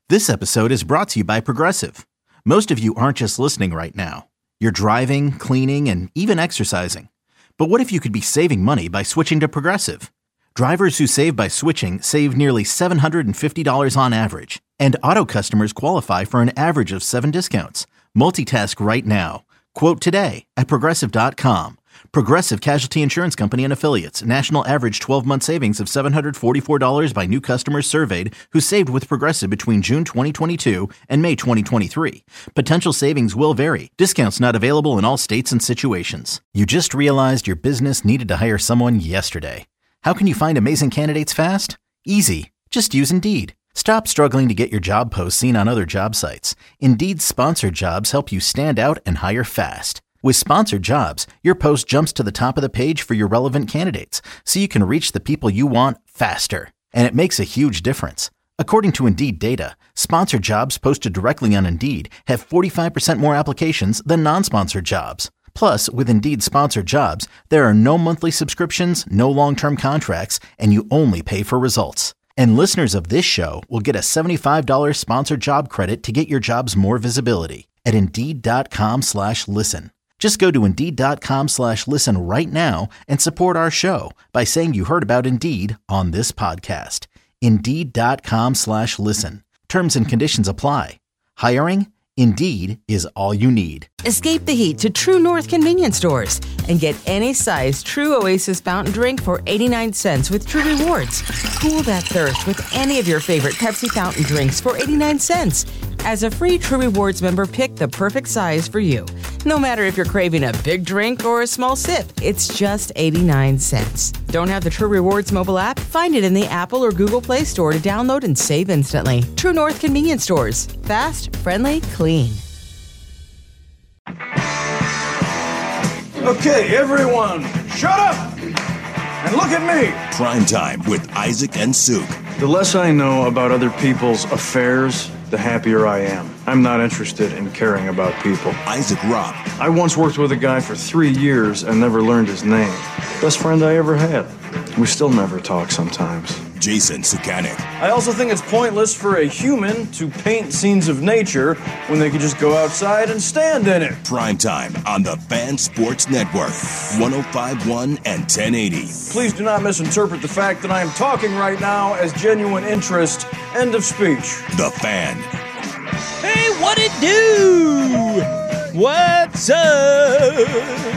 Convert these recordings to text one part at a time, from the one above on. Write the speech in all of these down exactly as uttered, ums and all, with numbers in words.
This episode is brought to you by Progressive. Most of you aren't just listening right now. You're driving, cleaning, and even exercising. But what if you could be saving money by switching to Progressive? Drivers who save by switching save nearly seven hundred fifty dollars on average. And auto customers qualify for an average of seven discounts. Multitask right now. Quote today at Progressive dot com. Progressive Casualty Insurance Company and Affiliates. National average twelve-month savings of seven hundred forty-four dollars by new customers surveyed who saved with Progressive between June twenty twenty-two and May twenty twenty-three. Potential savings will vary. Discounts not available in all states and situations. You just realized your business needed to hire someone yesterday. How can you find amazing candidates fast? Easy. Just use Indeed. Stop struggling to get your job posts seen on other job sites. Indeed's sponsored jobs help you stand out and hire fast. With sponsored jobs, your post jumps to the top of the page for your relevant candidates, so you can reach the people you want faster. And it makes a huge difference. According to Indeed data, sponsored jobs posted directly on Indeed have forty-five percent more applications than non-sponsored jobs. Plus, with Indeed sponsored jobs, there are no monthly subscriptions, no long-term contracts, and you only pay for results. And listeners of this show will get a seventy-five dollars sponsored job credit to get your jobs more visibility at Indeed.com slash listen. Just go to Indeed.com slash listen right now and support our show by saying you heard about Indeed on this podcast. Indeed.com slash listen. Terms and conditions apply. Hiring? Indeed is all you need. Escape the heat to True North convenience stores and get any size True Oasis fountain drink for eighty-nine cents with True Rewards. Cool that thirst with any of your favorite Pepsi fountain drinks for eighty-nine cents. As a free True Rewards member, pick the perfect size for you. No matter if you're craving a big drink or a small sip, it's just eighty-nine cents. Don't have the True Rewards mobile app? Find it in the Apple or Google Play Store to download and save instantly. True North convenience stores. Fast, friendly, clean. Okay, everyone, shut up and look at me. Primetime with Isaac and Suk. The less I know about other people's affairs, the happier I am. I'm not interested in caring about people. Isaac Robb. I once worked with a guy for three years and never learned his name. Best friend I ever had. We still never talk sometimes. Jason Sukanik. I also think it's pointless for a human to paint scenes of nature when they could just go outside and stand in it. Primetime on the Fan Sports Network, one oh five point one and ten eighty. Please do not misinterpret the fact that I am talking right now as genuine interest. End of speech. The Fan. Hey, what it do? What's up?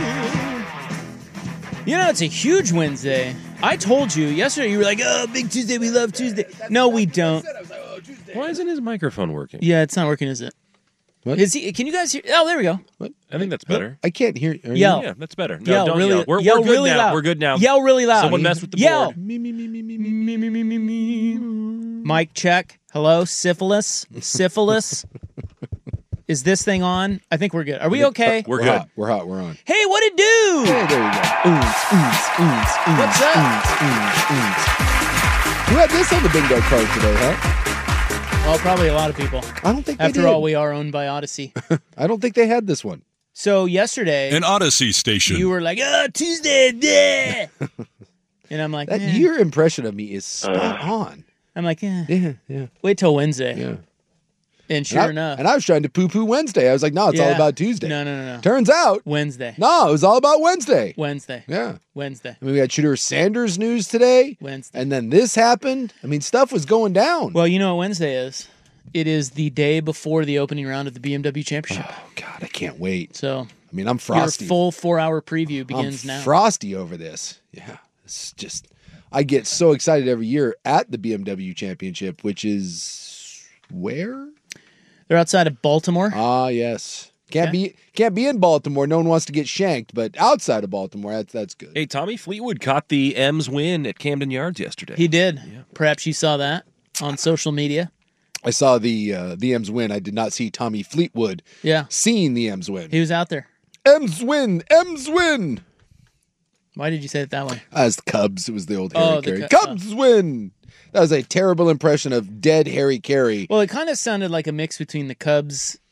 You know, it's a huge Wednesday. I told you yesterday, you were like, oh, Big Tuesday, we love Tuesday. No, we don't. Why isn't his microphone working? Yeah, it's not working, is it? What? Is he, can you guys hear? Oh, there we go. What? I think that's better. I can't hear. Are Yell. You? Yeah, that's better. No, yell don't really, yell. We're, yell we're good really now. loud. We're good now. Yell really loud. Someone messed with the yell. board. Me, me, me, me, me, me, me, me, me, me. Mic check. Hello, syphilis. Syphilis. Is this thing on? I think we're good. Are we okay? We're, We're good. hot. We're hot. We're on. Hey, what it do? Hey, there you go. Oons, oons, oons, oons, What's up? oons, oons, oons. Who had this on the bingo card today, huh? Well, probably a lot of people. I don't think they After did. all, we are owned by Odyssey. I don't think they had this one. So yesterday, An Odyssey station. you were like, oh, Tuesday, bleh." And I'm like, That eh. your impression of me is spot on. I'm like, eh. Yeah, yeah, Wait till Wednesday. yeah. And sure and I, enough, and I was trying to poo-poo Wednesday. I was like, no, it's all Yeah. about Tuesday. No, no, no, no. Turns out, Wednesday. no, it was all about Wednesday. Wednesday. Yeah. Wednesday. I mean, we had Shooter Sanders news today, Wednesday. and then this happened. I mean, stuff was going down. Well, you know what Wednesday is? It is the day before the opening round of the B M W Championship. Oh, God, I can't wait. So I mean, I'm frosty. your full four-hour preview begins I'm now. frosty over this. Yeah, it's just I get so excited every year at the B M W Championship, which is where? They're outside of Baltimore. Ah, yes. Can't Okay. be can't be in Baltimore. No one wants to get shanked, but outside of Baltimore, that's that's good. Hey, Tommy Fleetwood caught the M's win at Camden Yards yesterday. He did. Perhaps you saw that on social media. I saw the uh, the M's win. I did not see Tommy Fleetwood Yeah. seeing the M's win. He was out there. M's win, M's win. Why did you say it that way? As the Cubs, it was the old Oh, Harry the Carey. Cub- Cubs win. That was a terrible impression of dead Harry Carey. Well, it kind of sounded like a mix between the Cubs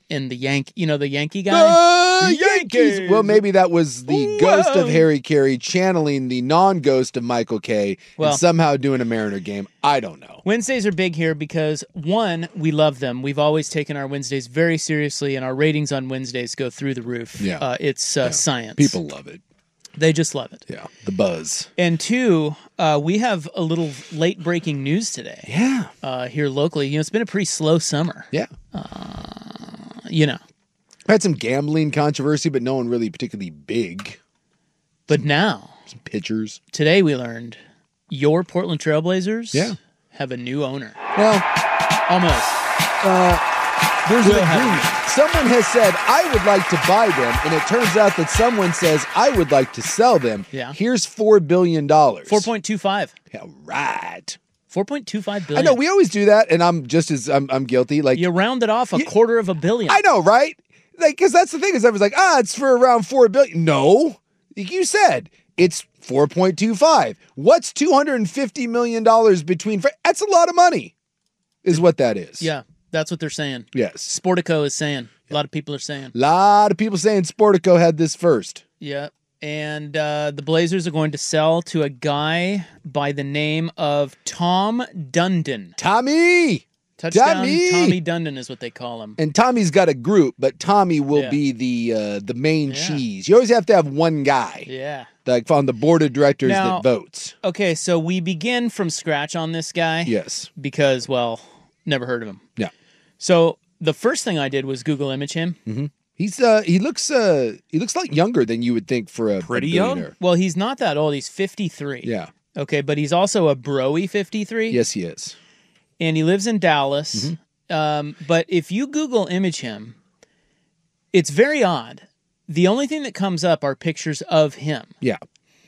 in the Yankee, you know, the Yankee guy. The Yankees. Well, maybe that was the Whoa. ghost of Harry Carey channeling the non-ghost of Michael Kay Well- and somehow doing a Mariner game. I don't know. Wednesdays are big here because, one, we love them. We've always taken our Wednesdays very seriously, and our ratings on Wednesdays go through the roof. Yeah. Uh, it's uh, science. People love it. They just love it. Yeah, the buzz. And two, uh, we have a little late breaking news today. Yeah, Uh, here locally. You know, it's been a pretty slow summer. yeah. You know. Had some gambling controversy, but no one really particularly big. But now, Some pitchers. today we learned your Portland Trailblazers Yeah. have a new owner. Well, Almost. there's an Will have- agreement. Someone has said, I would like to buy them, and it turns out that someone says, I would like to sell them. Yeah. Here's four billion dollars. four point two five. Yeah, right. four point two five I billion. know, we always do that, and I'm just as, I'm, I'm guilty. Like, You rounded off a quarter of a billion. I know, right? Like, because that's the thing is, everyone's like, ah, it's for around four billion. No, like you said, it's four point two five. What's two hundred fifty million dollars between? Fr- That's a lot of money, is what that is. Yeah, that's what they're saying. Yes. Sportico is saying. A lot of people are saying. A lot of people saying Sportico had this first. Yeah. And uh, the Blazers are going to sell to a guy by the name of Tom Dundon. Tommy. Touchdown Tommy! Tommy Dundon is what they call him. And Tommy's got a group, but Tommy will Yeah. be the uh, the main Yeah. cheese. You always have to have one guy, Yeah. like on the board of directors Now- that votes. Okay, so we begin from scratch on this guy. Yes. Because, well, never heard of him. Yeah. So the first thing I did was Google image him. He's uh he looks uh he looks like younger than you would think for a Pretty a young. billionaire. Well, he's not that old. He's fifty-three. Yeah. Okay, but he's also a broy fifty-three. Yes, he is. And he lives in Dallas. Mm-hmm. Um, but if you Google image him, it's very odd. The only thing that comes up are pictures of him. Yeah.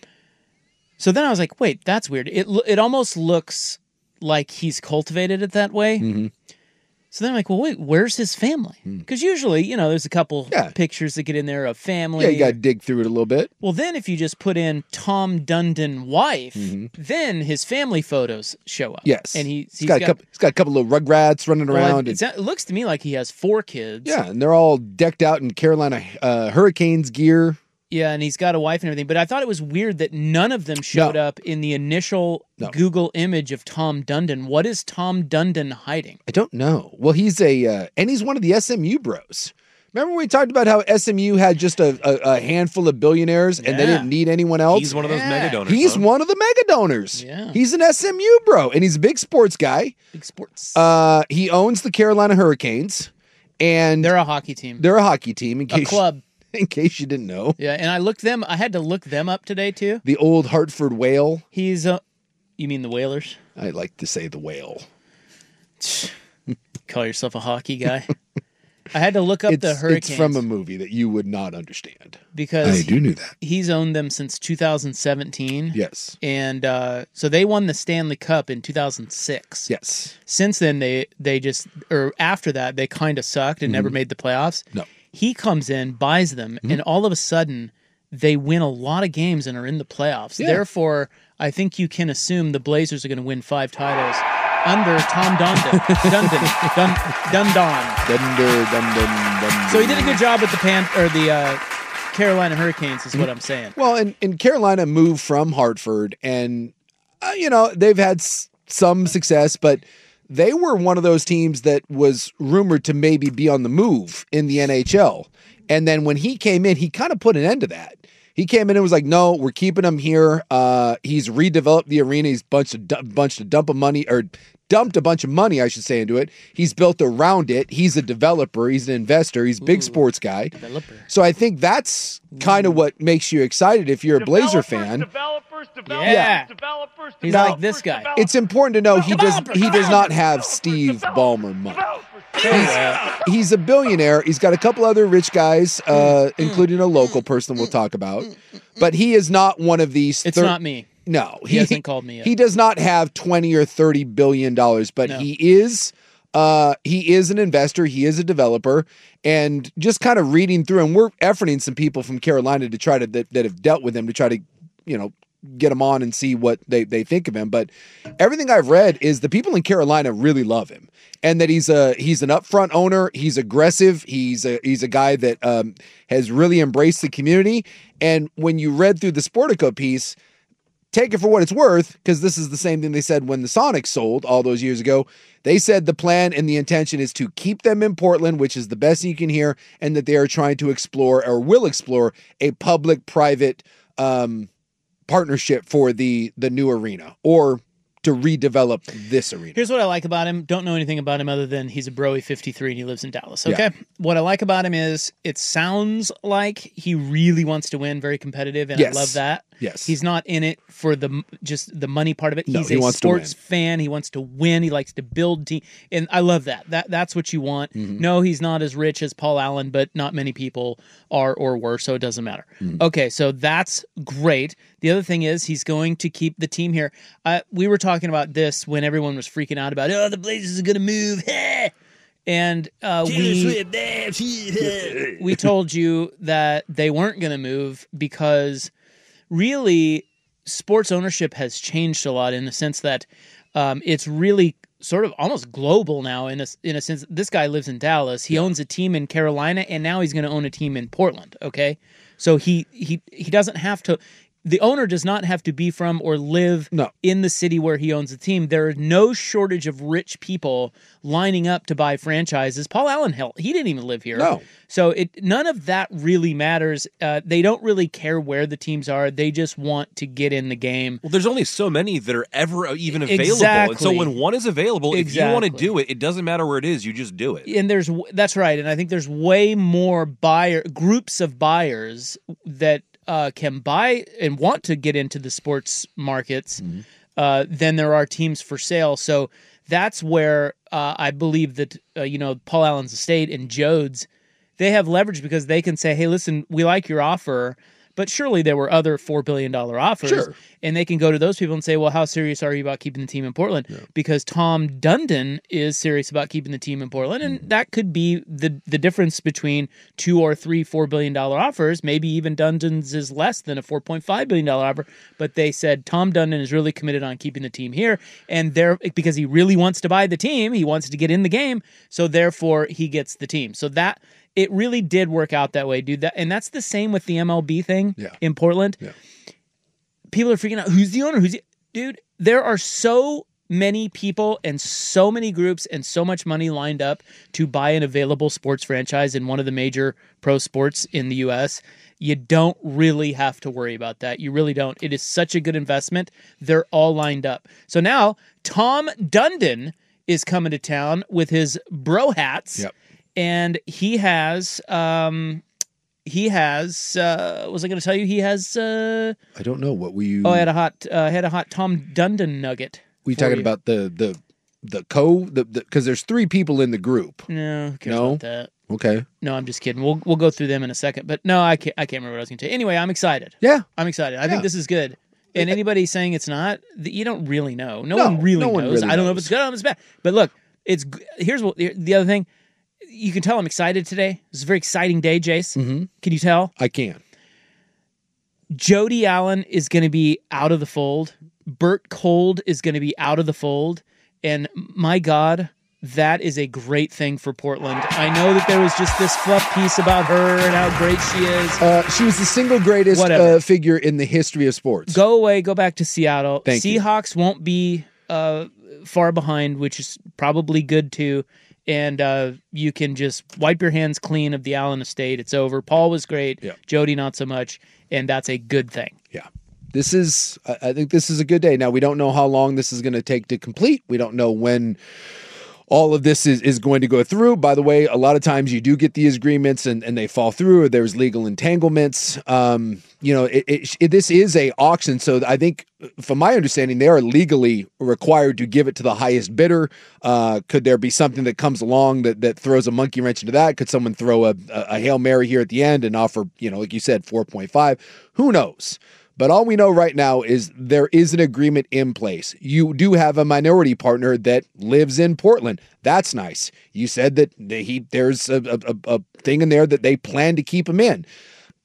So then I was like, wait, that's weird. It lo- it almost looks like he's cultivated it that way. Mm-hmm. So then I'm like, well, wait, where's his family? Because usually, you know, there's a couple Hmm. Yeah. pictures that get in there of family. Yeah, you got to dig through it a little bit. Well, then if you just put in Tom Dundon wife, Mm-hmm. then his family photos show up. Yes. And he, he's got, a couple, he's got a couple of rugrats running well, around. it, and, it looks to me like he has four kids. yeah, and they're all decked out in Carolina uh, Hurricanes gear. Yeah, and he's got a wife and everything. But I thought it was weird that none of them showed No. up in the initial No. Google image of Tom Dundon. What is Tom Dundon hiding? I don't know. Well, he's a uh, and he's one of the S M U bros. Remember we talked about how S M U had just a, a, a handful of billionaires and they Yeah. didn't need anyone else? He's one of those Yeah. mega donors. He's huh? one of the mega donors. Yeah. He's an S M U bro, and he's a big sports guy. Big sports. Uh, he owns the Carolina Hurricanes, and They're a hockey team. they're a hockey team. In a case, club. in case you didn't know, Yeah, and I looked them. I had to look them up today too. the old Hartford Whale. He's a. You mean the Whalers? I like to say the Whale. Call yourself a hockey guy? I had to look up It's, the Hurricanes it's from a movie that you would not understand. because know that. he's owned them since two thousand seventeen. Yes. And uh, so they won the Stanley Cup in two thousand six. Yes. Since then, they they just or after that they kind of sucked and never made the playoffs. No. He comes in, buys them, and all of a sudden they win a lot of games and are in the playoffs. Yeah. Therefore, I think you can assume the Blazers are going to win five titles under Tom Dundon. Dundon. Dun, Dundon. Dunder, dun, dun, dun, So he did a good job with the Pan or the uh, Carolina Hurricanes, is what I'm saying. Well, and, and Carolina moved from Hartford, and uh, you know they've had s- some success, but they were one of those teams that was rumored to maybe be on the move in the N H L. And then when he came in, he kind of put an end to that. He came in and was like, "No, we're keeping him here." Uh, he's redeveloped the arena. He's bunch of du- bunch of dump of money or dumped a bunch of money, I should say, into it. He's built around it. He's a developer. He's an investor. He's a big sports guy. Developer. So I think that's kind of what makes you excited if you're a Blazer fan. Developers, developers, Yeah. developers, He's developers, like this guy. developers. It's important to know he does he does not have Steve Ballmer money. He's a billionaire. He's got a couple other rich guys, uh, including a local person we'll talk about. But he is not one of these. It's thir- not me. No, He hasn't called me yet. He does not have twenty or thirty billion dollars, but No. he is. Uh, he is an investor. He is a developer, and just kind of reading through, and we're efforting some people from Carolina to try to that, that have dealt with him to try to, you know, get him on and see what they, they think of him. But everything I've read is the people in Carolina really love him, and that he's a he's an upfront owner. He's aggressive. He's a he's a guy that um, has really embraced the community. And when you read through the Sportico piece, take it for what it's worth, because this is the same thing they said when the Sonics sold all those years ago. They said the plan and the intention is to keep them in Portland, which is the best you can hear, and that they are trying to explore or will explore a public-private um, partnership for the the new arena, or to redevelop this arena. Here's what I like about him. Don't know anything about him other than he's a broy fifty-three and he lives in Dallas. Okay. Yeah. What I like about him is it sounds like he really wants to win, very competitive, and Yes. I love that. Yes. He's not in it for the just the money part of it. No, He's he a wants to sports win. fan. He wants to win. He likes to build team, and I love that. That that's what you want. Mm-hmm. No, he's not as rich as Paul Allen, but not many people are or were, so it doesn't matter. Mm-hmm. Okay, so that's great. The other thing is he's going to keep the team here. Uh, we were talking about this when everyone was freaking out about, oh, the Blazers are going to move. And uh, we, we told you that they weren't going to move because really sports ownership has changed a lot in the sense that um, it's really sort of almost global now in a, in a sense. This guy lives in Dallas. He owns a team in Carolina, and now he's going to own a team in Portland, okay? So he he he doesn't have to... The owner does not have to be from or live No. in the city where he owns the team. There is no shortage of rich people lining up to buy franchises. Paul Allen, hell, he didn't even live here. No. So it none of that really matters. Uh, they don't really care where the teams are. They just want to get in the game. Well, there's only so many that are ever even available. Exactly. And so when one is available, if you want to Exactly. do it, it doesn't matter where it is. You just do it. And there's that's right. And I think there's way more buyer groups of buyers that uh, can buy and want to get into the sports markets Mm-hmm. uh, than there are teams for sale. So that's where uh, I believe that uh, you know Paul Allen's estate and Jodes, they have leverage because they can say, hey, listen, we like your offer, but surely there were other four billion dollars offers. Sure. And they can go to those people and say, well, how serious are you about keeping the team in Portland? Yeah. Because Tom Dundon is serious about keeping the team in Portland. And that could be the the difference between two or three four billion dollars offers. Maybe even Dundon's is less than a four point five billion dollars offer. But they said Tom Dundon is really committed on keeping the team here. And there, because he really wants to buy the team, he wants to get in the game. So therefore, he gets the team. So that... It really did work out that way, dude. That and that's the same with the M L B thing Yeah. in Portland. Yeah. People are freaking out. Who's the owner? Who's the... Dude, there are so many people and so many groups and so much money lined up to buy an available sports franchise in one of the major pro sports in the U S. You don't really have to worry about that. You really don't. It is such a good investment. They're all lined up. So now Tom Dundon is coming to town with his bro hats. Yep. And he has, um, he has, uh, what was I going to tell you? He has, uh, I don't know what we. oh, I had a hot, uh, I had a hot Tom Dundon nugget. we for talking you. about the the the co the because there's three people in the group. No, who cares No? about that? Okay. No, I'm just kidding. We'll we'll go through them in a second. But no, I can't. I can't remember what I was going to say. Anyway, I'm excited. Yeah. I'm excited. I Yeah. think this is good. And anybody saying it's not, th- you don't really know. No, No, one really no one knows. really I don't know if knows. it's good or if it's bad. But look, it's g- here's what the other thing. You can tell I'm excited today. It's a very exciting day, Jace. Mm-hmm. Can you tell? I can. Jody Allen is going to be out of the fold. Bert Cold is going to be out of the fold. And my God, that is a great thing for Portland. I know that there was just this fluff piece about her and how great she is. Uh, she was the single greatest Whatever. uh, figure in the history of sports. Go away, go back to Seattle. Thank you. Seahawks won't be uh, far behind, which is probably good too. And uh, you can just wipe your hands clean of the Allen estate. It's over. Paul was great. Yeah. Jody, not so much. And that's a good thing. Yeah. This is, I I think this is a good day. Now, we don't know how long this is going to take to complete. We don't know when all of this is, is going to go through. By the way, a lot of times you do get these agreements and, and they fall through, or there's legal entanglements. Um, you know, it, it, it, this is a auction. So I think from my understanding, they are legally required to give it to the highest bidder. Uh, could there be something that comes along that, that throws a monkey wrench into that? Could someone throw a, a, a Hail Mary here at the end and offer, you know, like you said, four point five? Who knows? But all we know right now is there is an agreement in place. You do have a minority partner that lives in Portland. That's nice. You said that he there's a, a, a thing in there that they plan to keep him in.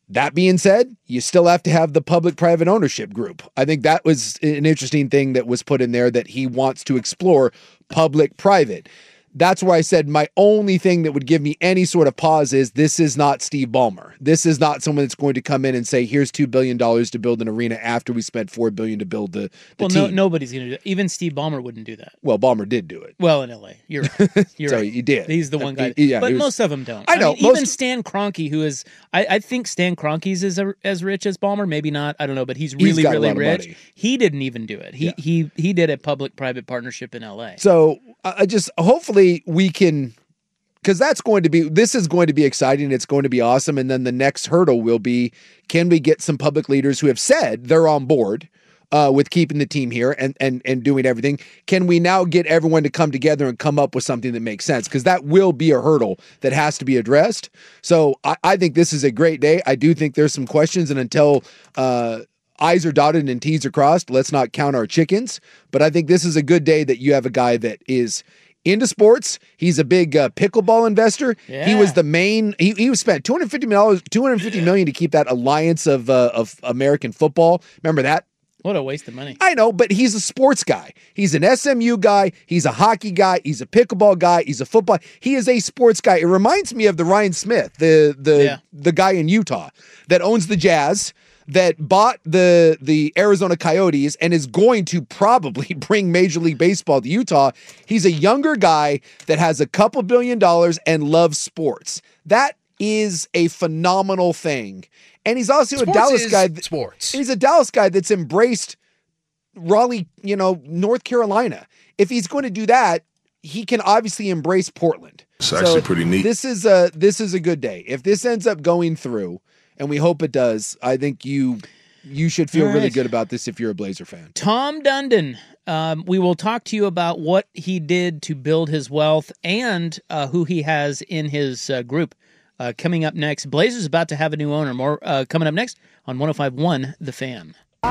That being said, you still have to have the public-private ownership group. I think that was an interesting thing that was put in there, that he wants to explore public-private. That's where I said my only thing that would give me any sort of pause is this is not Steve Ballmer. This is not someone that's going to come in and say, here's two billion dollars to build an arena after we spent four billion dollars to build the, the well, team. no, nobody's going to do that. Even Steve Ballmer wouldn't do that. Well, Ballmer did do it. Well, in L A. You're right. You're so right. he did. He's the one guy. He, yeah, but was, most of them don't. I know. I mean, even most, Stan Kroenke, who is, I, I think Stan Kroenke's is a, as rich as Ballmer. Maybe not. I don't know. But he's really, he's got really a lot rich. Of money. He didn't even do it. He, Yeah. he, he did a public-private partnership in L A. So I just, hopefully we can, because that's going to be, this is going to be exciting. It's going to be awesome. And then the next hurdle will be, can we get some public leaders who have said they're on board uh, with keeping the team here and, and, and doing everything? Can we now get everyone to come together and come up with something that makes sense? Because that will be a hurdle that has to be addressed. So I, I think this is a great day. I do think there's some questions, and until uh, I's are dotted and T's are crossed, let's not count our chickens. But I think this is a good day that you have a guy that is into sports. He's a big uh, pickleball investor. Yeah. He was the main. He, he spent two hundred fifty million dollars, two hundred fifty million dollars to keep that alliance of uh, of American football. Remember that? What a waste of money. I know, but he's a sports guy. He's an S M U guy. He's a hockey guy. He's a pickleball guy. He's a football. He is a sports guy. It reminds me of the Ryan Smith, the the Yeah. the guy in Utah that owns the Jazz, that bought the the Arizona Coyotes and is going to probably bring Major League Baseball to Utah. He's a younger guy that has a couple billion dollars and loves sports. That is a phenomenal thing. And he's also Sports a Dallas is guy. th- sports. He's a Dallas guy that's embraced Raleigh, you know, North Carolina. If he's going to do that, he can obviously embrace Portland. It's actually pretty neat. This is a this is a good day. If this ends up going through, and we hope it does, I think you you should feel All really right. good about this if you're a Blazer fan. Tom Dundon. Um, we will talk to you about what he did to build his wealth and uh, who he has in his uh, group. Uh, coming up next, Blazers about to have a new owner. More uh, coming up next on one oh five point one The Fan.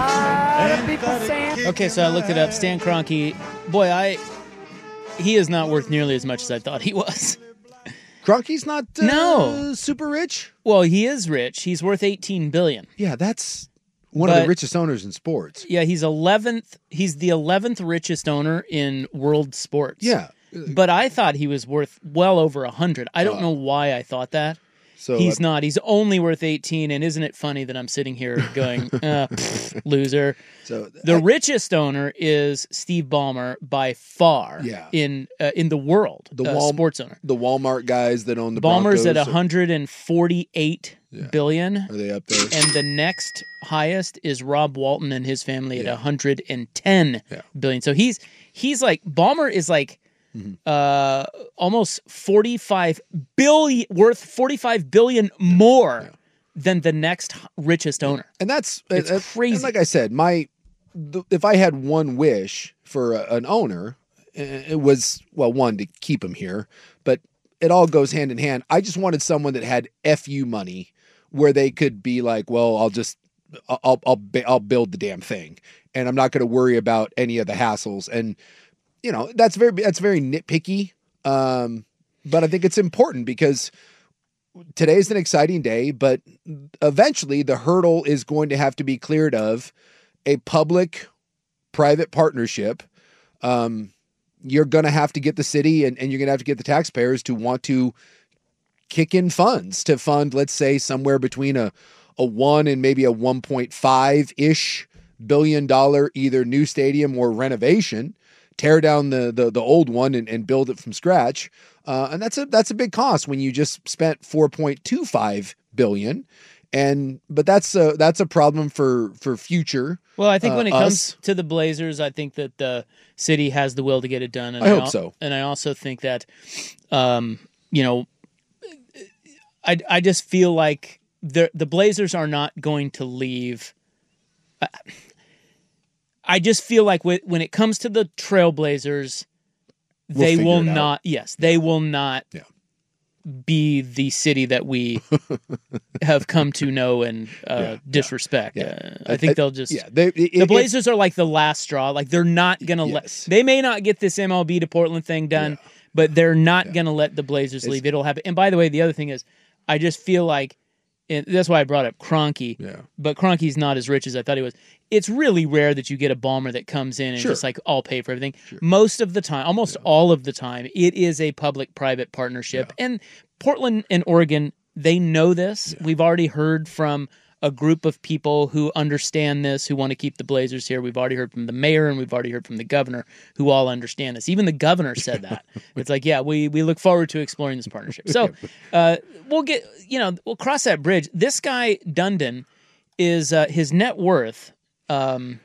Okay, so I looked it up. Stan Kroenke, boy, I he is not worth nearly as much as I thought he was. Kroenke's not uh, No. super rich. Well, he is rich. He's worth eighteen billion dollars. Yeah, that's one of But- the richest owners in sports. Yeah, he's eleventh. He's the eleventh richest owner in world sports. Yeah. But I thought he was worth well over a hundred. I don't Uh, know why I thought that. So He's uh, not. He's only worth eighteen. And isn't it funny that I'm sitting here going, uh, pfft, loser? So The I- richest owner is Steve Ballmer by far. Yeah. In uh, in the world, The uh, Wal- sports owner. the Walmart guys that own the Ballmer's Broncos, at are- one hundred forty-eight Yeah. billion. Are they up there? And the next highest is Rob Walton and his family at Yeah. one hundred ten Yeah. billion. So he's he's like Ballmer is like Mhm. uh almost forty-five billion worth forty-five billion more Yeah. than the next richest owner. And that's It's uh, crazy. And like I said, my the, if I had one wish for a, an owner, uh, it was well, one to keep him here, but it all goes hand in hand. I just wanted someone that had F U money, where they could be like, well, I'll just I'll I'll I'll, ba- I'll build the damn thing, and I'm not going to worry about any of the hassles. And you know, that's very that's very nitpicky, um, but I think it's important because today's an exciting day, but eventually the hurdle is going to have to be cleared of a public-private partnership. Um, you're going to have to get the city and, and you're going to have to get the taxpayers to want to kick in funds to fund, let's say, somewhere between a, a one and maybe a one point five ish billion dollar either new stadium or renovation. Tear down the the, the old one and, and build it from scratch. Uh, and that's a that's a big cost when you just spent four point two five billion. And but that's a that's a problem for for future. Well, I think when uh, it us. comes to the Blazers, I think that the city has the will to get it done. And I hope al- so. And I also think that, um, you know, I I just feel like the the Blazers are not going to leave. I, I just feel like when when it comes to the Trailblazers, We'll they figure will it out. not. Yes, they will not. Yeah. Be the city that we have come to know and uh, Yeah, disrespect. yeah. Uh, I think they'll just. Yeah, they, it, The it- Blazers are like the last straw. Like they're not gonna Yes. let. They may not get this M L B to Portland thing done, Yeah. but they're not gonna let the Blazers It's- leave. It'll happen. And by the way, the other thing is, I just feel like and that's why I brought up Kroenke. Yeah. But Kroenke's not as rich as I thought he was. It's really rare that you get a Ballmer that comes in and Sure. just like, I'll pay for everything. Sure. Most of the time, almost all of the time, it is a public-private partnership. And Portland and Oregon, they know this. We've already heard from a group of people who understand this, who want to keep the Blazers here. We've already heard from the mayor and we've already heard from the governor, who all understand this. Even the governor said that. It's like, yeah, we we look forward to exploring this partnership. So uh, we'll get, you know, we'll cross that bridge. This guy, Dundon, is uh, his net worth. Um,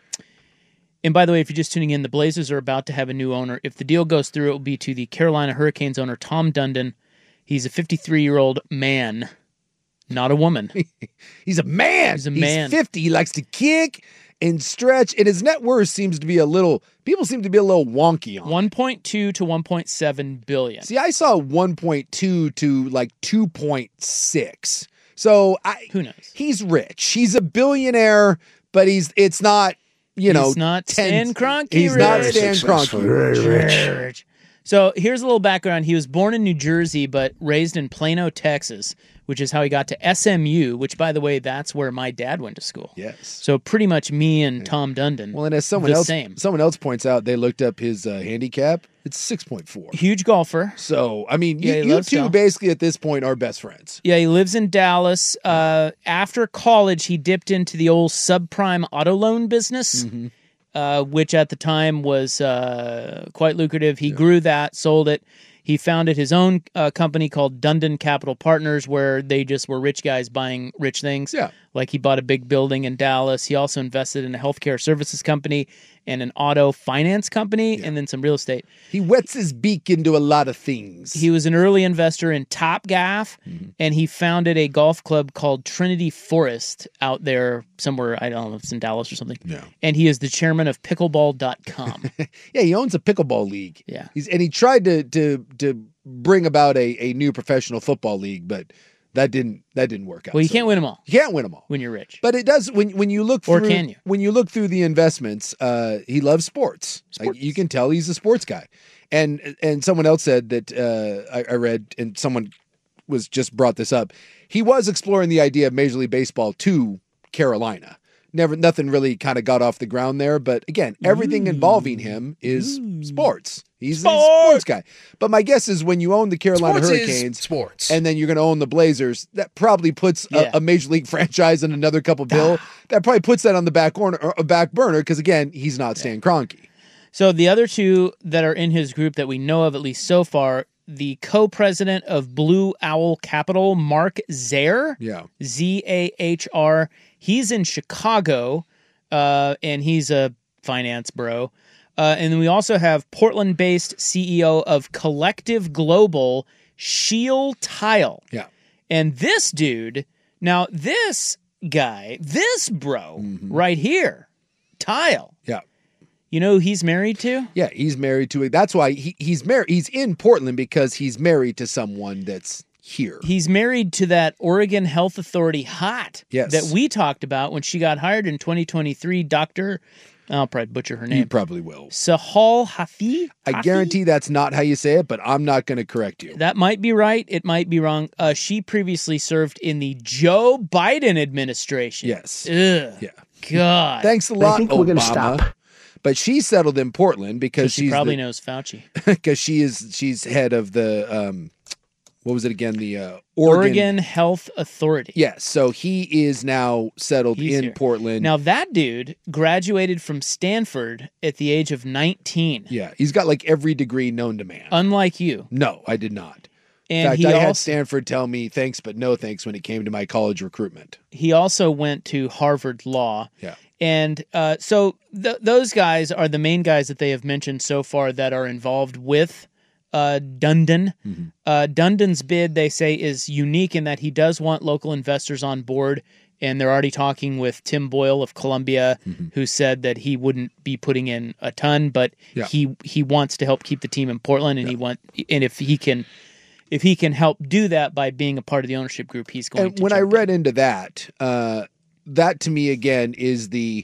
and by the way, if you're just tuning in, the Blazers are about to have a new owner. If the deal goes through, it will be to the Carolina Hurricanes owner, Tom Dundon. He's a fifty-three-year-old man. Not a woman. He's a man. He's a man. He's fifty. He likes to kick and stretch, and his net worth seems to be a little. People seem to be a little wonky on. one point two to one point seven billion. See, I saw one point two to like two point six. So I. Who knows? He's rich. He's a billionaire, but he's. It's not. You know, he's not ten, Stan Kroenke. He's rich. not Stan Kroenke. Very rich. So here's a little background. He was born in New Jersey, but raised in Plano, Texas, which is how he got to S M U, which, by the way, that's where my dad went to school. Yes. So pretty much me and Tom Dundon. Well, and as someone the else, same. someone else points out, they looked up his uh, handicap. It's six point four. Huge golfer. So, I mean, Yeah, you, he you loves two golf. basically at this point are best friends. Yeah, he lives in Dallas. Uh, after college, he dipped into the old subprime auto loan business, Mm-hmm. uh, which at the time was uh, quite lucrative. He grew that, sold it. He founded his own uh, company called Dundon Capital Partners, where they just were rich guys buying rich things. Yeah. Like he bought a big building in Dallas. He also invested in a healthcare services company and an auto finance company, and then some real estate. He wets his beak into a lot of things. He was an early investor in Topgolf, and he founded a golf club called Trinity Forest out there somewhere. I don't know if it's in Dallas or something. Yeah. And he is the chairman of pickleball dot com. Yeah, he owns a pickleball league. Yeah. He's and he tried to to to bring about a, a new professional football league, but that didn't that didn't work out. Well, you So can't win them all You can't win them all. when you're rich. But it does when when you look Or through can you? when you look through the investments, uh, he loves sports. Like, you can tell he's a sports guy. And and someone else said that uh, I, I read, and someone was just brought this up. He was exploring the idea of Major League Baseball to Carolina. Never, nothing really kind of got off the ground there. But again, everything involving him is sports. He's a sports guy. But my guess is when you own the Carolina Sports is Hurricanes, sports. and then you're going to own the Blazers, that probably puts Yeah. a, a major league franchise and another couple bill. that probably puts that on the back corner, or a back burner, because again, he's not Stan Kroenke. So the other two that are in his group that we know of, at least so far, the co-president of Blue Owl Capital, Mark Zahr, Yeah. Z A H R. He's in Chicago, uh, and he's a finance bro. Uh, and then we also have Portland-based C E O of Collective Global, Sheil Tile. Yeah. And this dude, now this guy, this bro Mm-hmm. right here, Tile, Yeah. you know who he's married to? Yeah, he's married to a. That's why he, he's married. He's in Portland because he's married to someone that's here. He's married to that Oregon Health Authority hot Yes. that we talked about when she got hired in twenty twenty-three, Doctor I'll probably butcher her You name. probably will. Sahal Hafi? I Hafi? guarantee that's not how you say it, but I'm not going to correct you. That might be right. It might be wrong. Uh, she previously served in the Joe Biden administration. Yes. Ugh. Yeah. God. Thanks a lot, think Obama. we're gonna stop. But she settled in Portland because She she's probably the, knows Fauci. because she is she's head of the um, what was it again? The uh, Oregon. Oregon Health Authority. Yes. So he is now settled He's in here. Portland. Now, that dude graduated from Stanford at the age of nineteen. yeah, he's got like every degree known to man. Unlike you. no, I did not. And In fact, he I had also, Stanford tell me thanks, but no thanks when it came to my college recruitment. he also went to Harvard Law. Yeah. And uh, so th- those guys are the main guys that they have mentioned so far that are involved with uh, Dundon. Mm-hmm. Uh, Dundon's bid, they say, is unique in that he does want local investors on board. And they're already talking with Tim Boyle of Columbia, who said that he wouldn't be putting in a ton, but Yeah. he he wants to help keep the team in Portland, and he want and if he can if he can help do that by being a part of the ownership group, he's going And to. when I jump in. read into that, uh, that to me again is the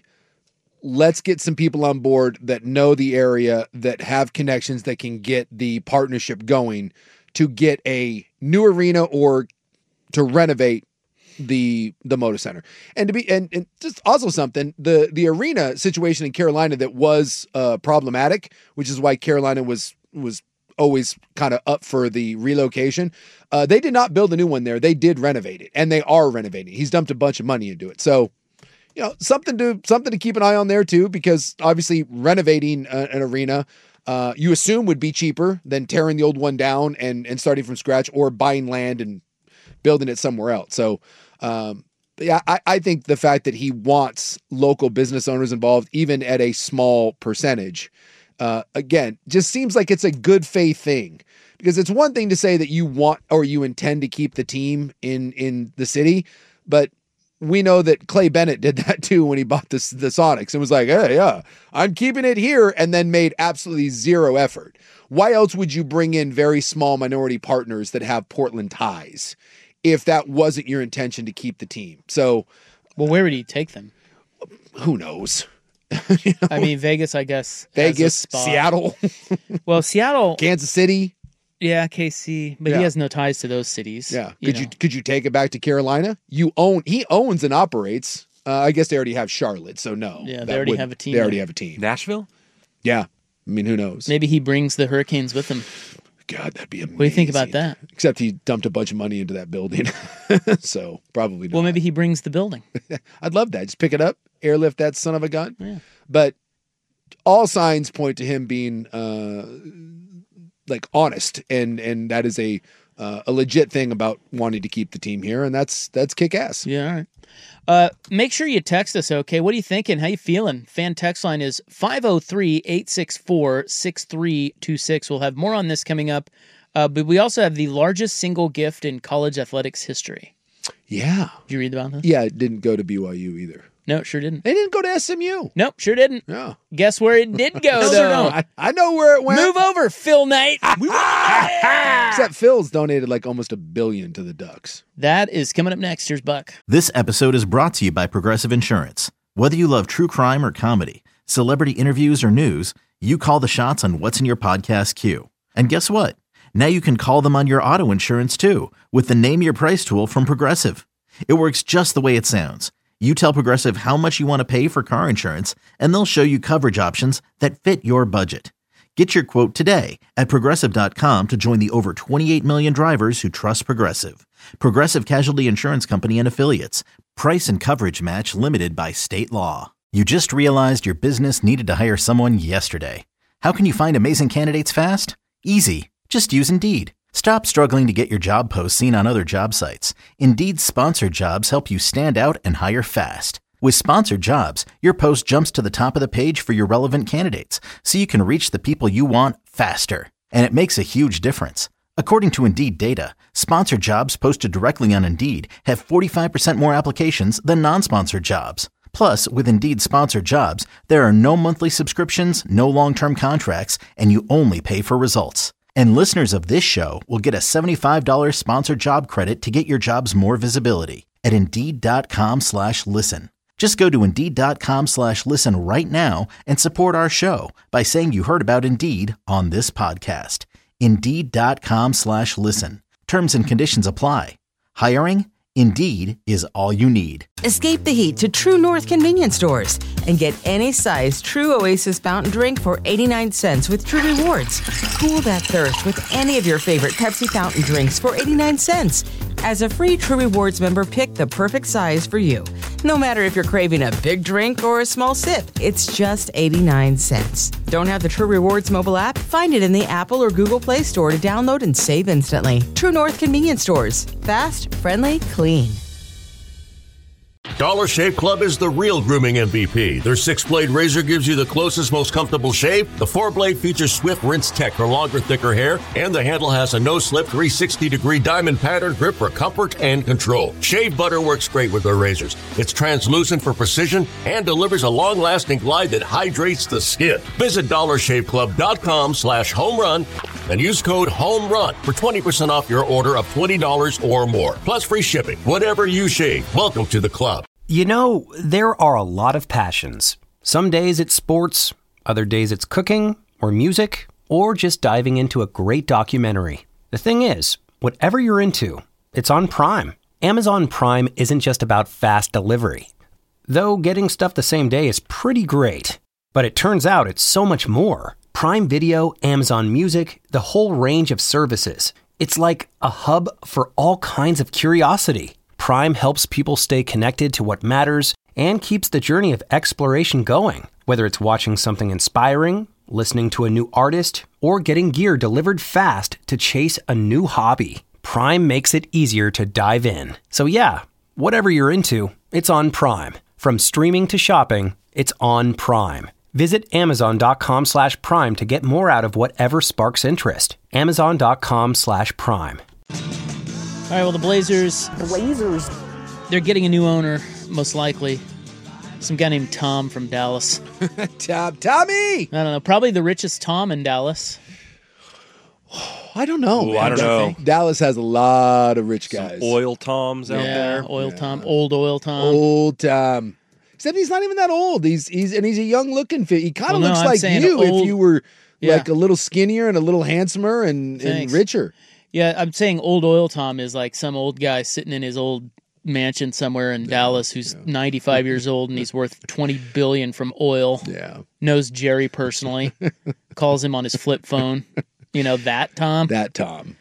let's get some people on board that know the area, that have connections, that can get the partnership going to get a new arena or to renovate the the Moda Center. And to be and, and just also something, the the arena situation in Carolina that was uh, problematic, which is why Carolina was was always kind of up for the relocation. Uh, they did not build a new one there. They did renovate it, and they are renovating. He's dumped a bunch of money into it. So, you know, something to something to keep an eye on there too, because obviously renovating a, an arena, uh, you assume would be cheaper than tearing the old one down and and starting from scratch, or buying land and building it somewhere else. So, um, yeah, I, I think the fact that he wants local business owners involved, even at a small percentage, uh, again, just seems like it's a good faith thing. Because it's one thing to say that you want or you intend to keep the team in in the city, but we know that Clay Bennett did that too when he bought the, the Sonics and was like, hey, yeah, I'm keeping it here, and then made absolutely zero effort. Why else would you bring in very small minority partners that have Portland ties if that wasn't your intention to keep the team? So, well, where would he take them? Who knows? You know? I mean, Vegas, I guess. Vegas, Seattle. Well, Seattle. Kansas City. Yeah, K C, but yeah. He has no ties to those cities. Yeah. You could know. you could you take it back to Carolina? You own he owns and operates. Uh, I guess they already have Charlotte, so no. Yeah, they already have a team. They already there. have a team. Nashville? Yeah. I mean, who knows? Maybe he brings the Hurricanes with him. God, that'd be amazing. What do you think about that? Except he dumped a bunch of money into that building. So probably not. Well, maybe he brings the building. I'd love that. Just pick it up, airlift that son of a gun. Yeah. But all signs point to him being uh, like honest, and and that is a uh, a legit thing about wanting to keep the team here, and that's that's kick ass. Yeah, all right. Uh, make sure you text us, okay? What are you thinking? How you feeling? Fan text line is five oh three, eight six four, six three two six. We'll have more on this coming up, uh, but we also have the largest single gift in college athletics history. Yeah. Did you read about this? Yeah, it didn't go to B Y U either. No, it sure didn't. They didn't go to S M U. Nope, sure didn't. Yeah. Guess where it did go, no, though? no, no. I, I know where it went. Move over, Phil Knight. Except Phil's donated like almost a billion to the Ducks. That is coming up next. Here's Buck. This episode is brought to you by Progressive Insurance. Whether you love true crime or comedy, celebrity interviews or news, you call the shots on what's in your podcast queue. And guess what? Now you can call them on your auto insurance too with the Name Your Price tool from Progressive. It works just the way it sounds. You tell Progressive how much you want to pay for car insurance, and they'll show you coverage options that fit your budget. Get your quote today at Progressive dot com to join the over twenty-eight million drivers who trust Progressive. Progressive Casualty Insurance Company and Affiliates. Price and coverage match limited by state law. You just realized your business needed to hire someone yesterday. How can you find amazing candidates fast? Easy. Just use Indeed. Stop struggling to get your job posts seen on other job sites. Indeed's sponsored jobs help you stand out and hire fast. With sponsored jobs, your post jumps to the top of the page for your relevant candidates, so you can reach the people you want faster. And it makes a huge difference. According to Indeed data, sponsored jobs posted directly on Indeed have forty-five percent more applications than non-sponsored jobs. Plus, with Indeed sponsored jobs, there are no monthly subscriptions, no long-term contracts, and you only pay for results. And listeners of this show will get a seventy-five dollars sponsored job credit to get your jobs more visibility at Indeed.com slash listen. Just go to Indeed.com slash listen right now and support our show by saying you heard about Indeed on this podcast. Indeed.com slash listen. Terms and conditions apply. Hiring? Indeed is all you need. Escape the heat to True North convenience stores and get any size True Oasis fountain drink for eighty-nine cents with True Rewards. Cool that thirst with any of your favorite Pepsi fountain drinks for eighty-nine cents. As a free True Rewards member, pick the perfect size for you. No matter if you're craving a big drink or a small sip, it's just eighty-nine cents. Don't have the True Rewards mobile app? Find it in the Apple or Google Play Store to download and save instantly. True North convenience stores. Fast, friendly, clean. Dollar Shave Club is the real grooming M V P. Their six-blade razor gives you the closest, most comfortable shave. The four-blade features Swift Rinse Tech for longer, thicker hair. And the handle has a no-slip three hundred sixty degree diamond pattern grip for comfort and control. Shave butter works great with their razors. It's translucent for precision and delivers a long-lasting glide that hydrates the skin. Visit dollar shave club dot com slash home run and use code HOMERUN for twenty percent off your order of twenty dollars or more. Plus free shipping. Whatever you shave, welcome to the club. You know, there are a lot of passions. Some days it's sports, other days it's cooking, or music, or just diving into a great documentary. The thing is, whatever you're into, it's on Prime. Amazon Prime isn't just about fast delivery. Though getting stuff the same day is pretty great. But it turns out it's so much more. Prime Video, Amazon Music, the whole range of services. It's like a hub for all kinds of curiosity. Prime helps people stay connected to what matters and keeps the journey of exploration going. Whether it's watching something inspiring, listening to a new artist, or getting gear delivered fast to chase a new hobby, Prime makes it easier to dive in. So yeah, whatever you're into, it's on Prime. From streaming to shopping, it's on Prime. Visit amazon.com slash prime to get more out of whatever sparks interest. Amazon.com slash prime. All right, well, the Blazers... Blazers. They're getting a new owner, most likely. Some guy named Tom from Dallas. Tom, Tommy! I don't know. Probably the richest Tom in Dallas. I don't know. Ooh, man. I don't know. Dallas has a lot of rich guys. Some oil Toms out yeah, there. Oil Yeah. Tom. Old Oil Tom. Old Tom. Except he's not even that old. He's he's and he's a young looking fit. He kind of Well, no, looks I'm like saying you old- if you were Yeah. like a little skinnier and a little handsomer and, and Thanks. richer. Yeah, I'm saying Old Oil Tom is like some old guy sitting in his old mansion somewhere in Dallas who's ninety-five years old and he's worth twenty billion dollars from oil. Yeah. Knows Jerry personally. Calls him on his flip phone. You know, that Tom. That Tom.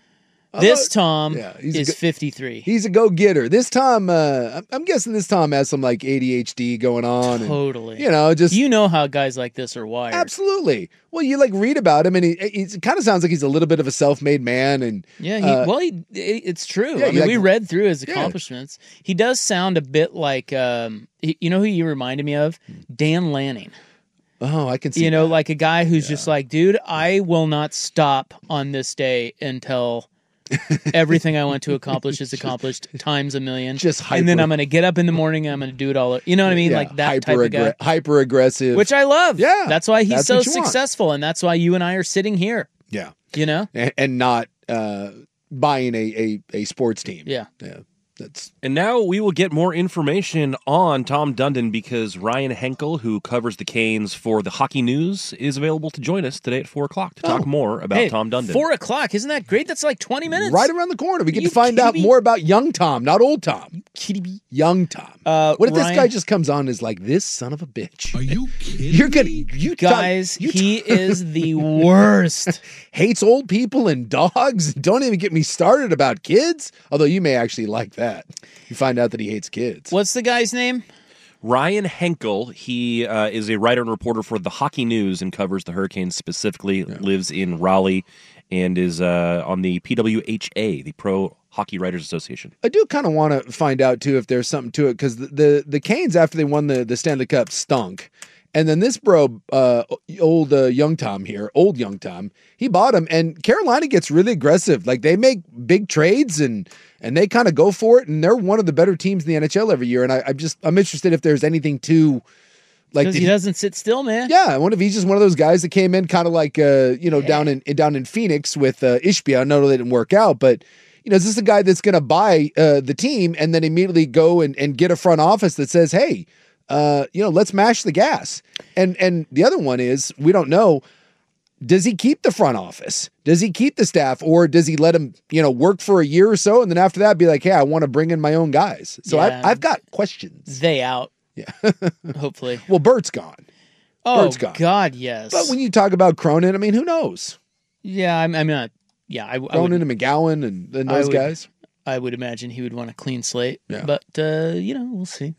This Tom yeah, he's a is good- fifty-three. He's a go-getter. This Tom, uh, I'm- I'm guessing this Tom has some like A D H D going on. and, Totally. you know, just You know how guys like this are wired. absolutely. Well, you like read about him, and he it kind of sounds like he's a little bit of a self-made man. And Yeah, he, uh, well, he, it, it's true. yeah, I he mean, like- we read through his Yeah. accomplishments. He does sound a bit like, um, he, you know who you reminded me of? Dan Lanning. oh, I can see. You know, that. like a guy who's just like, dude, I will not stop on this day until everything I want to accomplish is accomplished times a million. Just and then hyper- I'm going to get up in the morning and I'm going to do it all. You know what I mean? Yeah, Like that hyper type of guy. hyper aggressive. Which I love. Yeah, That's why he's that's so what you want. successful. And that's why you and I are sitting here, yeah, you know? and, and not uh, buying a, a a sports team. Yeah. yeah. That's And now we will get more information on Tom Dundon because Ryan Henkel, who covers the Canes for the Hockey News, is available to join us today at four o'clock to talk Oh. more about Hey, Tom Dundon. Four o'clock. Isn't that great? That's like twenty minutes. right around the corner. We get You to find kidding out me? more about young Tom, not old Tom. Kitty bee. Young Tom. Uh, what if this Ryan- guy just comes on and is like, this son of a bitch? Are you kidding? You're gonna, you Guys, Tom, you he is the worst. hates old people and dogs. Don't even get me started about kids. Although you may actually like that. You find out that he hates kids. What's the guy's name? Ryan Henkel, he uh, is a writer and reporter for the Hockey News and covers the Hurricanes specifically, lives in Raleigh, and is uh, on the P W H A, the Pro Hockey Writers Association. I do kind of want to find out too if there's something to it because the, the the Canes after they won the the Stanley Cup stunk, and then this bro, uh, old uh, young Tom here, old young Tom, he bought him, and Carolina gets really aggressive. Like they make big trades and and they kind of go for it, and they're one of the better teams in the N H L every year. And I, I'm just I'm interested if there's anything to like. Because did he doesn't sit still, man. Yeah, I wonder if he's just one of those guys that came in kind of like uh, you know down in down in Phoenix with uh, Ishbia. I know they didn't work out, but you know, is this a guy that's going to buy uh, the team and then immediately go and, and get a front office that says, hey, uh, you know, let's mash the gas? And and the other one is we don't know. Does he keep the front office? Does he keep the staff, or does he let him, you know, work for a year or so, and then after that, be like, hey, I want to bring in my own guys? So Yeah. I've, I've got questions. They out. Yeah. Hopefully. Well, Bert's gone. Oh, Bird's gone. God, yes. But when you talk about Cronin, I mean, who knows? yeah, I'm, I'm not. Yeah, I, I Cronin would, and McGowan and, and I those would- guys. I would imagine he would want a clean slate. Yeah. But, uh, you know, we'll see.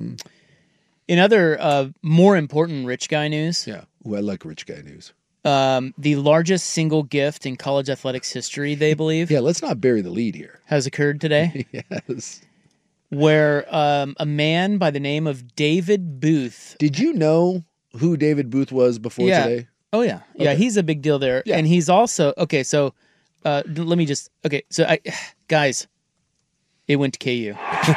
In other uh, more important rich guy news, Yeah. Ooh, I like rich guy news. um, the largest single gift in college athletics history, they believe, Yeah, let's not bury the lead here. has occurred today, Yes. where um, a man by the name of David Booth. Did you know who David Booth was before Yeah. today? Oh, yeah. Yeah, Okay. he's a big deal there. Yeah. And he's also, okay, so uh, d- let me just, okay, so I, guys, it went to K U.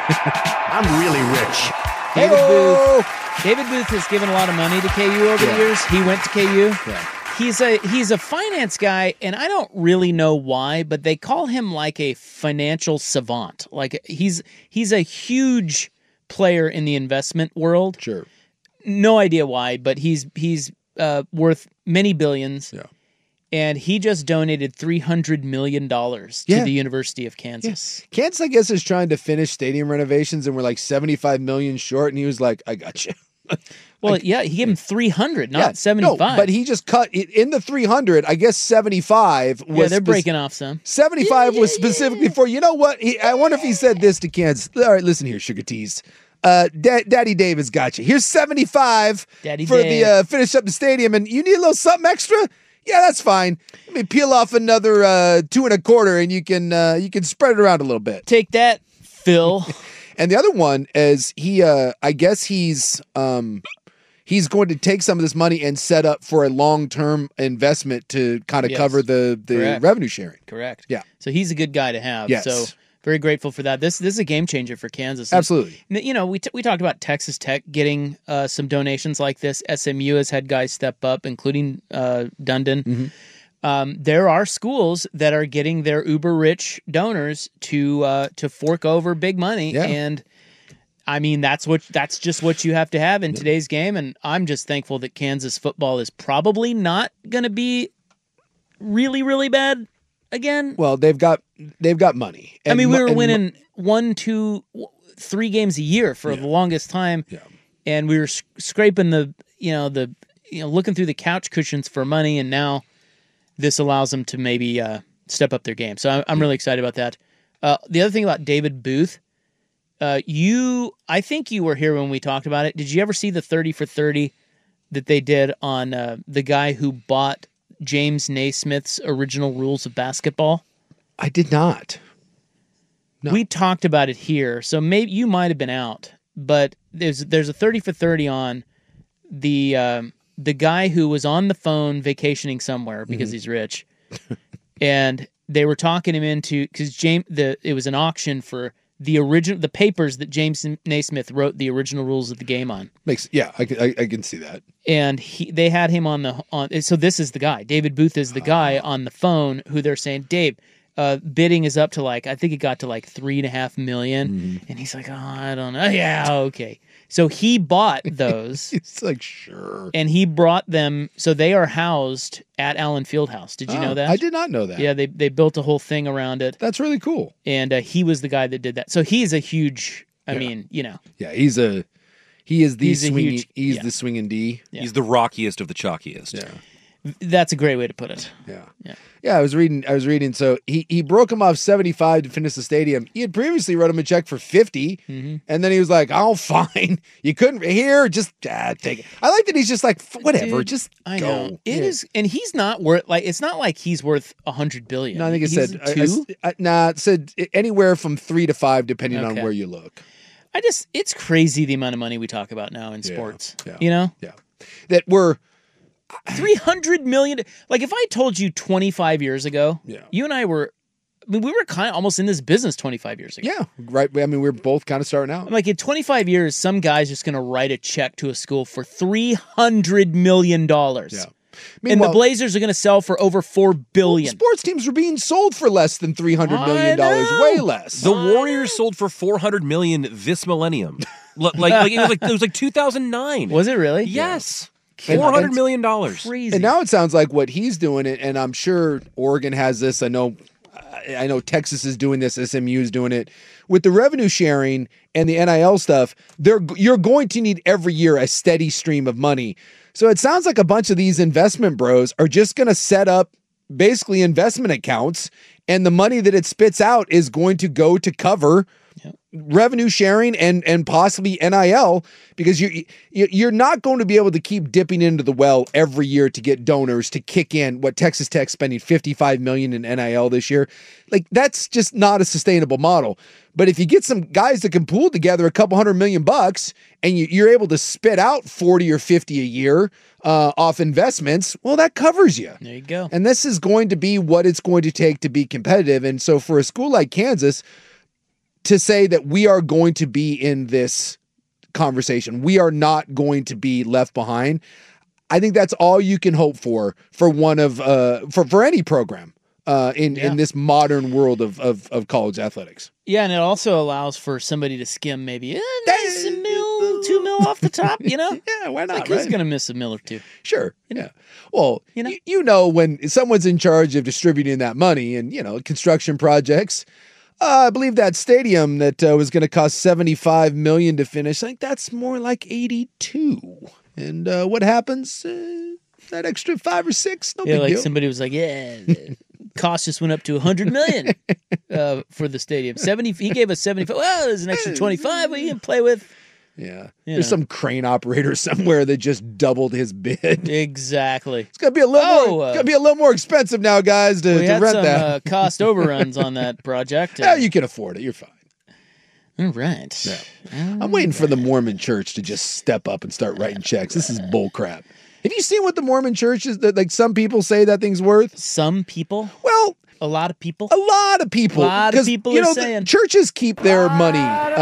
I'm really rich. David Hey-o! Booth. David Booth has given a lot of money to K U over Yeah. the years. He went to K U. Yeah. He's a he's a finance guy, and I don't really know why, but they call him like a financial savant. Like he's he's a huge player in the investment world. Sure. No idea why, but he's he's uh, worth many billions. Yeah. And he just donated three hundred million dollars to Yeah. the University of Kansas. Yeah. Kansas, I guess, is trying to finish stadium renovations, and we're like seventy-five million short. And he was like, "I got you." Well, yeah, he gave him three hundred, not Yeah, seventy-five. No, but he just cut it in the three hundred. I guess seventy-five was. yeah, they're spec- breaking off some. seventy-five was specifically for, you know what? He, I wonder if he said this to Kansas. All right, listen here, Sugar Tees. Uh, da- Daddy Dave has got you. Here's seventy-five Daddy for Dave. the uh, finish up the stadium, and you need a little something extra. Yeah, that's fine. Let me peel off another uh, two and a quarter, and you can uh, you can spread it around a little bit. Take that, Phil. And the other one is he. Uh, I guess he's um, he's going to take some of this money and set up for a long term investment to kind of Yes. cover the the Correct. revenue sharing. Correct. Yeah. So he's a good guy to have. Yes. So very grateful for that. This this is a game changer for Kansas. Absolutely. You know, we t- we talked about Texas Tech getting uh, some donations like this. S M U has had guys step up, including uh, Dundon. Mm-hmm. Um, there are schools that are getting their uber rich donors to uh, to fork over big money, Yeah. and I mean that's what that's just what you have to have in today's game. And I'm just thankful that Kansas football is probably not going to be really really bad again. Well, they've got they've got money. I And mean, we mo- were and mo- winning one, two, w- three games a year for the longest time, Yeah. and we were sc- scraping the, you know, the, you know, looking through the couch cushions for money, and now this allows them to maybe uh, step up their game. So I'm, I'm really excited about that. Uh, the other thing about David Booth, uh, you, I think you were here when we talked about it. Did you ever see the thirty for thirty that they did on uh, the guy who bought James Naismith's original rules of basketball? I did not. No. We talked about it here, so maybe you might have been out. But there's there's a thirty for thirty on the um, the guy who was on the phone vacationing somewhere because Mm-hmm. he's rich, and they were talking him into because James the it was an auction for the original the papers that James Naismith wrote the original rules of the game on. Makes yeah, I can I, I can see that. And he, they had him on the on. So this is the guy. David Booth is the guy Ah. on the phone who they're saying, Dave, uh, bidding is up to like I think it got to like three and a half million, Mm-hmm. and he's like, oh, I don't know. Yeah, okay. So he bought those, It's like sure. and he brought them. So they are housed at Allen Fieldhouse. Did you Oh, know that? I did not know that. Yeah, they they built a whole thing around it, That's really cool. and uh, he was the guy that did that. So he's a huge. I Yeah. mean, you know, Yeah, he's a he is the He's a swinging huge- he's yeah. the swinging D. Yeah. He's the rockiest of the chalkiest. Yeah. that's a great way to put it. Yeah. Yeah. Yeah, I was reading I was reading so he he broke him off seventy-five to finish the stadium. He had previously wrote him a check for fifty, Mm-hmm. and then he was like, "Oh, fine. You couldn't here, just ah, take it." I like that he's just like, "F- "Whatever, Dude, just I go." know it Yeah. is, and he's not worth like it's not like he's worth a hundred billion. No, I think it He's said I- I two. s- I- nah, it said anywhere from three to five, depending on Okay. where you look. I just it's crazy the amount of money we talk about now in sports. yeah. You know, Yeah, that we're three hundred million. Like if I told you twenty five years ago, Yeah. you and I were, I mean, we were kind of almost in this business twenty five years ago. yeah right. I mean, we're both kind of starting out. I'm like in twenty five years, some guy's just going to write a check to a school for three hundred million dollars. Yeah. And the Meanwhile- Blazers are going to sell for over four billion. Sports teams were being sold for less than three hundred million dollars, I know. way less. The Warriors sold for four hundred million this millennium. L- like, like it was like it was like two thousand nine. Was it really? Yes, And- four hundred and- million dollars. Crazy. And now it sounds like what he's doing, and and I'm sure Oregon has this. I know, I know Texas is doing this. S M U is doing it with the revenue sharing and the N I L stuff. They're you're going to need every year a steady stream of money. So it sounds like a bunch of these investment bros are just going to set up basically investment accounts, and the money that it spits out is going to go to cover revenue sharing and and possibly N I L, because you you- you're not going to be able to keep dipping into the well every year to get donors to kick in what Texas Tech spending fifty-five million in N I L this year. Like that's just not a sustainable model. But if you get some guys that can pool together a couple hundred million bucks and you, you're able to spit out forty or fifty a year uh, off investments, well, that covers you. There you go. And this is going to be what it's going to take to be competitive. And so for a school like Kansas, to say that we are going to be in this conversation, we are not going to be left behind. I think that's all you can hope for for one of uh for for any program uh in Yeah. in this modern world of of, of college athletics. Yeah, and it also allows for somebody to skim maybe eh, nice a mil, two mil mil off the top, you know? Yeah, why not? Like, right? who's going to miss a mil or two? Sure. Yeah. Well, You know? you, you know, when someone's in charge of distributing that money and, you know, construction projects, uh, I believe that stadium that uh, was going to cost seventy-five million dollars to finish, I think that's more like eighty-two. And uh, what happens? Uh, that extra five or six, no Yeah, big like deal. somebody was like, yeah, the cost just went up to one hundred million uh, for the stadium. seventy He gave us seventy-five. Well, there's an extra twenty-five we can play with. Yeah. You There's know. some crane operator somewhere that just doubled his bid. Exactly. It's gonna be a little Oh, more, uh, it's gonna be a little more expensive now, guys, to, We to had rent some that. uh, cost overruns on that project. Yeah, you can afford it. You're fine. All right. Yeah. I'm waiting for the Mormon Church to just step up and start writing checks. This is bull crap. Have you seen what the Mormon Church is? That like some people say that thing's worth? Some people. Well, a lot of people. A lot of people. A lot of 'Cause, people you are know, the saying. churches keep their money.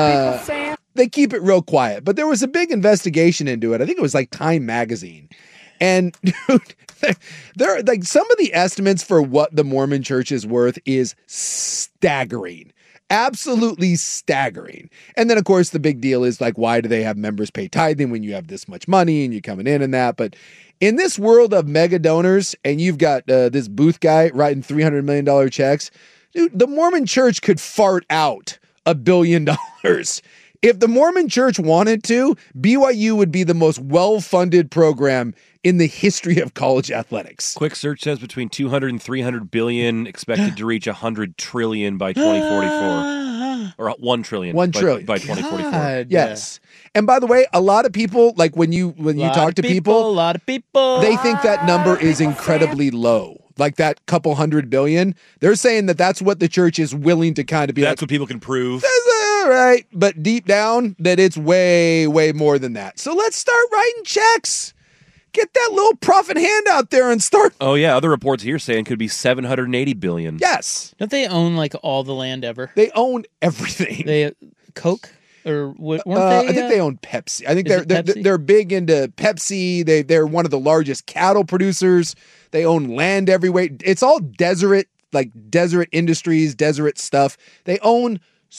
Uh, they keep it real quiet. But there was a big investigation into it. I think it was like Time Magazine. And dude, there are like some of the estimates for what the Mormon Church is worth is staggering. Absolutely staggering. And then, of course, the big deal is like, why do they have members pay tithing when you have this much money and you're coming in and that? But in this world of mega donors, and you've got uh, this Booth guy writing three hundred million dollars checks, dude, the Mormon Church could fart out a billion dollars. If the Mormon Church wanted to, B Y U would be the most well-funded program in the history of college athletics. Quick search says between two hundred and three hundred billion, expected to reach one hundred trillion by twenty forty-four. Or one trillion. One by, trillion. by twenty forty-four. God. Yes. And by the way, a lot of people, like when you when you Lot talk of to people, a lot of people. they think that number is incredibly low. Like that couple hundred billion. They're saying that that's what the church is willing to kind of be That's like, what people can prove. that's all right. But deep down, that it's way, way more than that. So let's start writing checks. Get that little profit hand out there and start. Oh, yeah. Other reports here saying could be seven hundred eighty billion. Yes. Don't they own like all the land ever? They own everything. They Coke or what? Weren't Uh, they? I think uh, they own Pepsi. I think is they're it they're, Pepsi? they're big into Pepsi. They they're one of the largest cattle producers. They own land everywhere. It's all desert, like desert industries, desert stuff. They own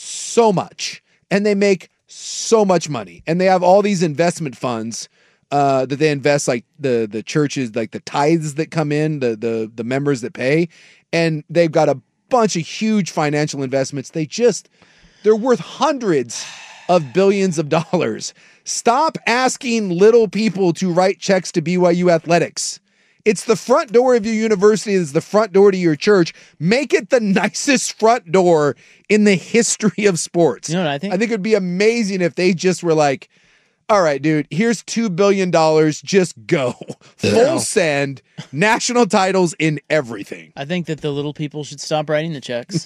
so much, and they make so much money, and they have all these investment funds uh, that they invest, like the the churches, like the tithes that come in, the the the members that pay, and they've got a bunch of huge financial investments. They just they're worth hundreds of billions of dollars. Stop asking little people to write checks to B Y U athletics. It's the front door of your university. It's the front door to your church. Make it the nicest front door in the history of sports. You know what I think? I think it'd be amazing if they just were like, all right, dude, here's two billion dollars. Just go. Full send. National titles in everything. I think that the little people should stop writing the checks,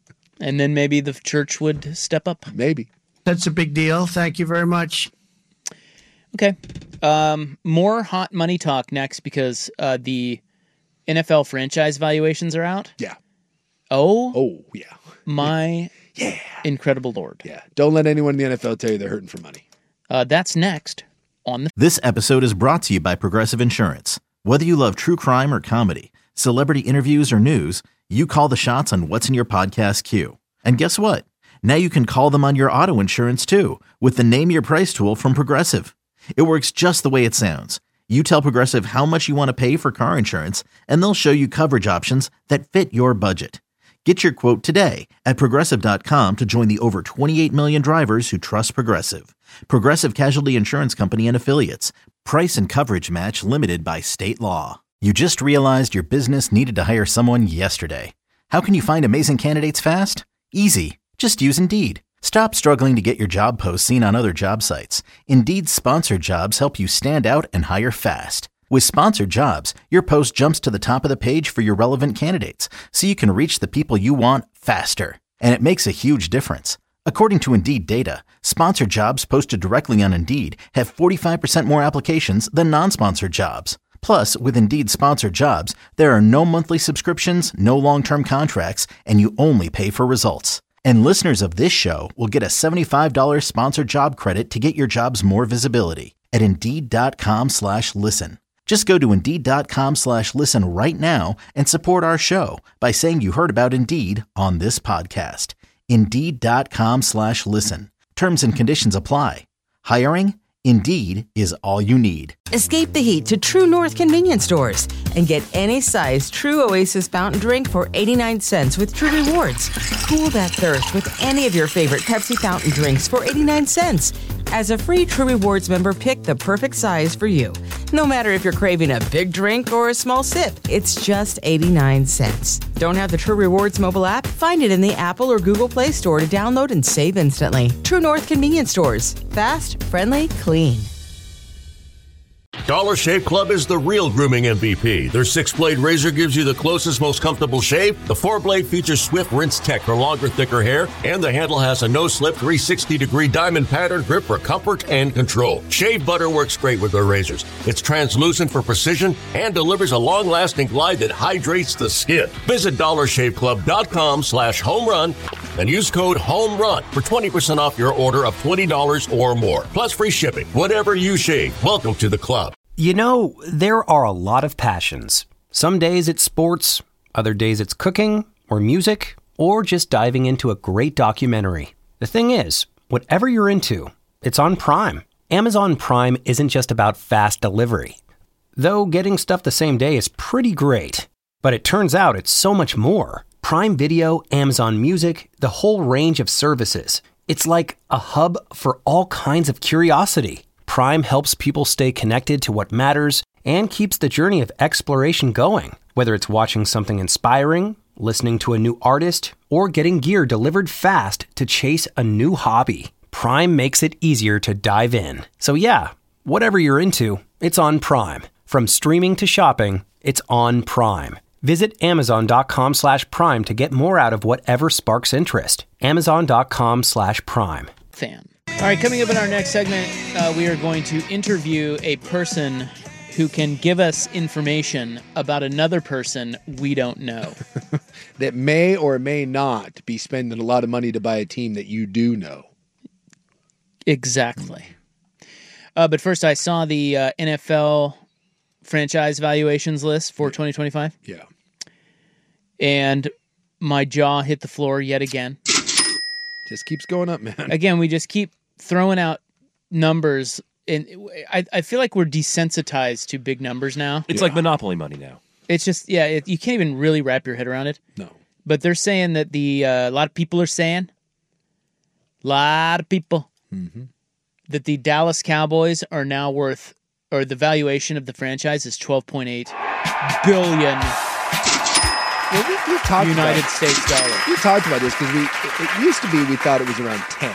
and then maybe the church would step up. Maybe. That's a big deal. Thank you very much. Okay. Um, more hot money talk next because uh, the N F L franchise valuations are out. Yeah. Oh, Oh, yeah. my Yeah. incredible Lord. Yeah. Don't let anyone in the N F L tell you they're hurting for money. Uh, that's next on the. This episode is brought to you by Progressive Insurance. Whether you love true crime or comedy, celebrity interviews or news, you call the shots on what's in your podcast queue. And guess what? Now you can call them on your auto insurance too with the Name Your Price tool from Progressive. It works just the way it sounds. You tell Progressive how much you want to pay for car insurance, and they'll show you coverage options that fit your budget. Get your quote today at Progressive dot com to join the over twenty-eight million drivers who trust Progressive. Progressive Casualty Insurance Company and Affiliates. Price and coverage match limited by state law. You just realized your business needed to hire someone yesterday. How can you find amazing candidates fast? Easy. Just use Indeed. Stop struggling to get your job posts seen on other job sites. Indeed's sponsored jobs help you stand out and hire fast. With sponsored jobs, your post jumps to the top of the page for your relevant candidates, so you can reach the people you want faster. And it makes a huge difference. According to Indeed data, sponsored jobs posted directly on Indeed have forty-five percent more applications than non-sponsored jobs. Plus, with Indeed sponsored jobs, there are no monthly subscriptions, no long-term contracts, and you only pay for results. And listeners of this show will get a seventy-five dollars sponsored job credit to get your jobs more visibility at Indeed.com slash listen. Just go to Indeed.com slash listen right now and support our show by saying you heard about Indeed on this podcast. Indeed.com slash listen. Terms and conditions apply. Hiring? Indeed is all you need. Escape the heat to True North convenience stores and get any size True Oasis fountain drink for eighty-nine cents with True Rewards. Cool that thirst with any of your favorite Pepsi fountain drinks for eighty-nine cents. As a free True Rewards member, pick the perfect size for you. No matter if you're craving a big drink or a small sip, it's just eighty-nine cents. Don't have the True Rewards mobile app? Find it in the Apple or Google Play Store to download and save instantly. True North convenience stores. Fast, friendly, clean. Dollar Shave Club is the real grooming M V P. Their six-blade razor gives you the closest, most comfortable shave. The four-blade features Swift Rinse Tech for longer, thicker hair, and the handle has a no-slip three sixty degree diamond pattern grip for comfort and control. Shave butter works great with their razors. It's translucent for precision and delivers a long-lasting glide that hydrates the skin. Visit dollar shave club dot com slash home run and use code HOMERUN for twenty percent off your order of twenty dollars or more, plus free shipping. Whatever you shave, welcome to the club. You know, there are a lot of passions. Some days it's sports, other days it's cooking, or music, or just diving into a great documentary. The thing is, whatever you're into, it's on Prime. Amazon Prime isn't just about fast delivery. Though getting stuff the same day is pretty great. But it turns out it's so much more. Prime Video, Amazon Music, the whole range of services. It's like a hub for all kinds of curiosity. Prime helps people stay connected to what matters and keeps the journey of exploration going. Whether it's watching something inspiring, listening to a new artist, or getting gear delivered fast to chase a new hobby, Prime makes it easier to dive in. So yeah, whatever you're into, it's on Prime. From streaming to shopping, it's on Prime. Visit amazon.com slash prime to get more out of whatever sparks interest. Amazon.com slash prime. Fan. All right, coming up in our next segment, uh, we are going to interview a person who can give us information about another person we don't know. That may or may not be spending a lot of money to buy a team that you do know. Exactly. Uh, but first, I saw the uh, N F L franchise valuations list for twenty twenty-five. Yeah. And my jaw hit the floor yet again. Just keeps going up, man. Again, we just keep throwing out numbers, and I, I feel like we're desensitized to big numbers now. It's yeah. like Monopoly money now. It's just, yeah, it, you can't even really wrap your head around it. No. But they're saying that the, uh, a lot of people are saying, a lot of people, mm-hmm. that the Dallas Cowboys are now worth, or the valuation of the franchise is twelve point eight billion well, we, we've talked United about, States dollars. We talked about this because we it, it used to be we thought it was around ten.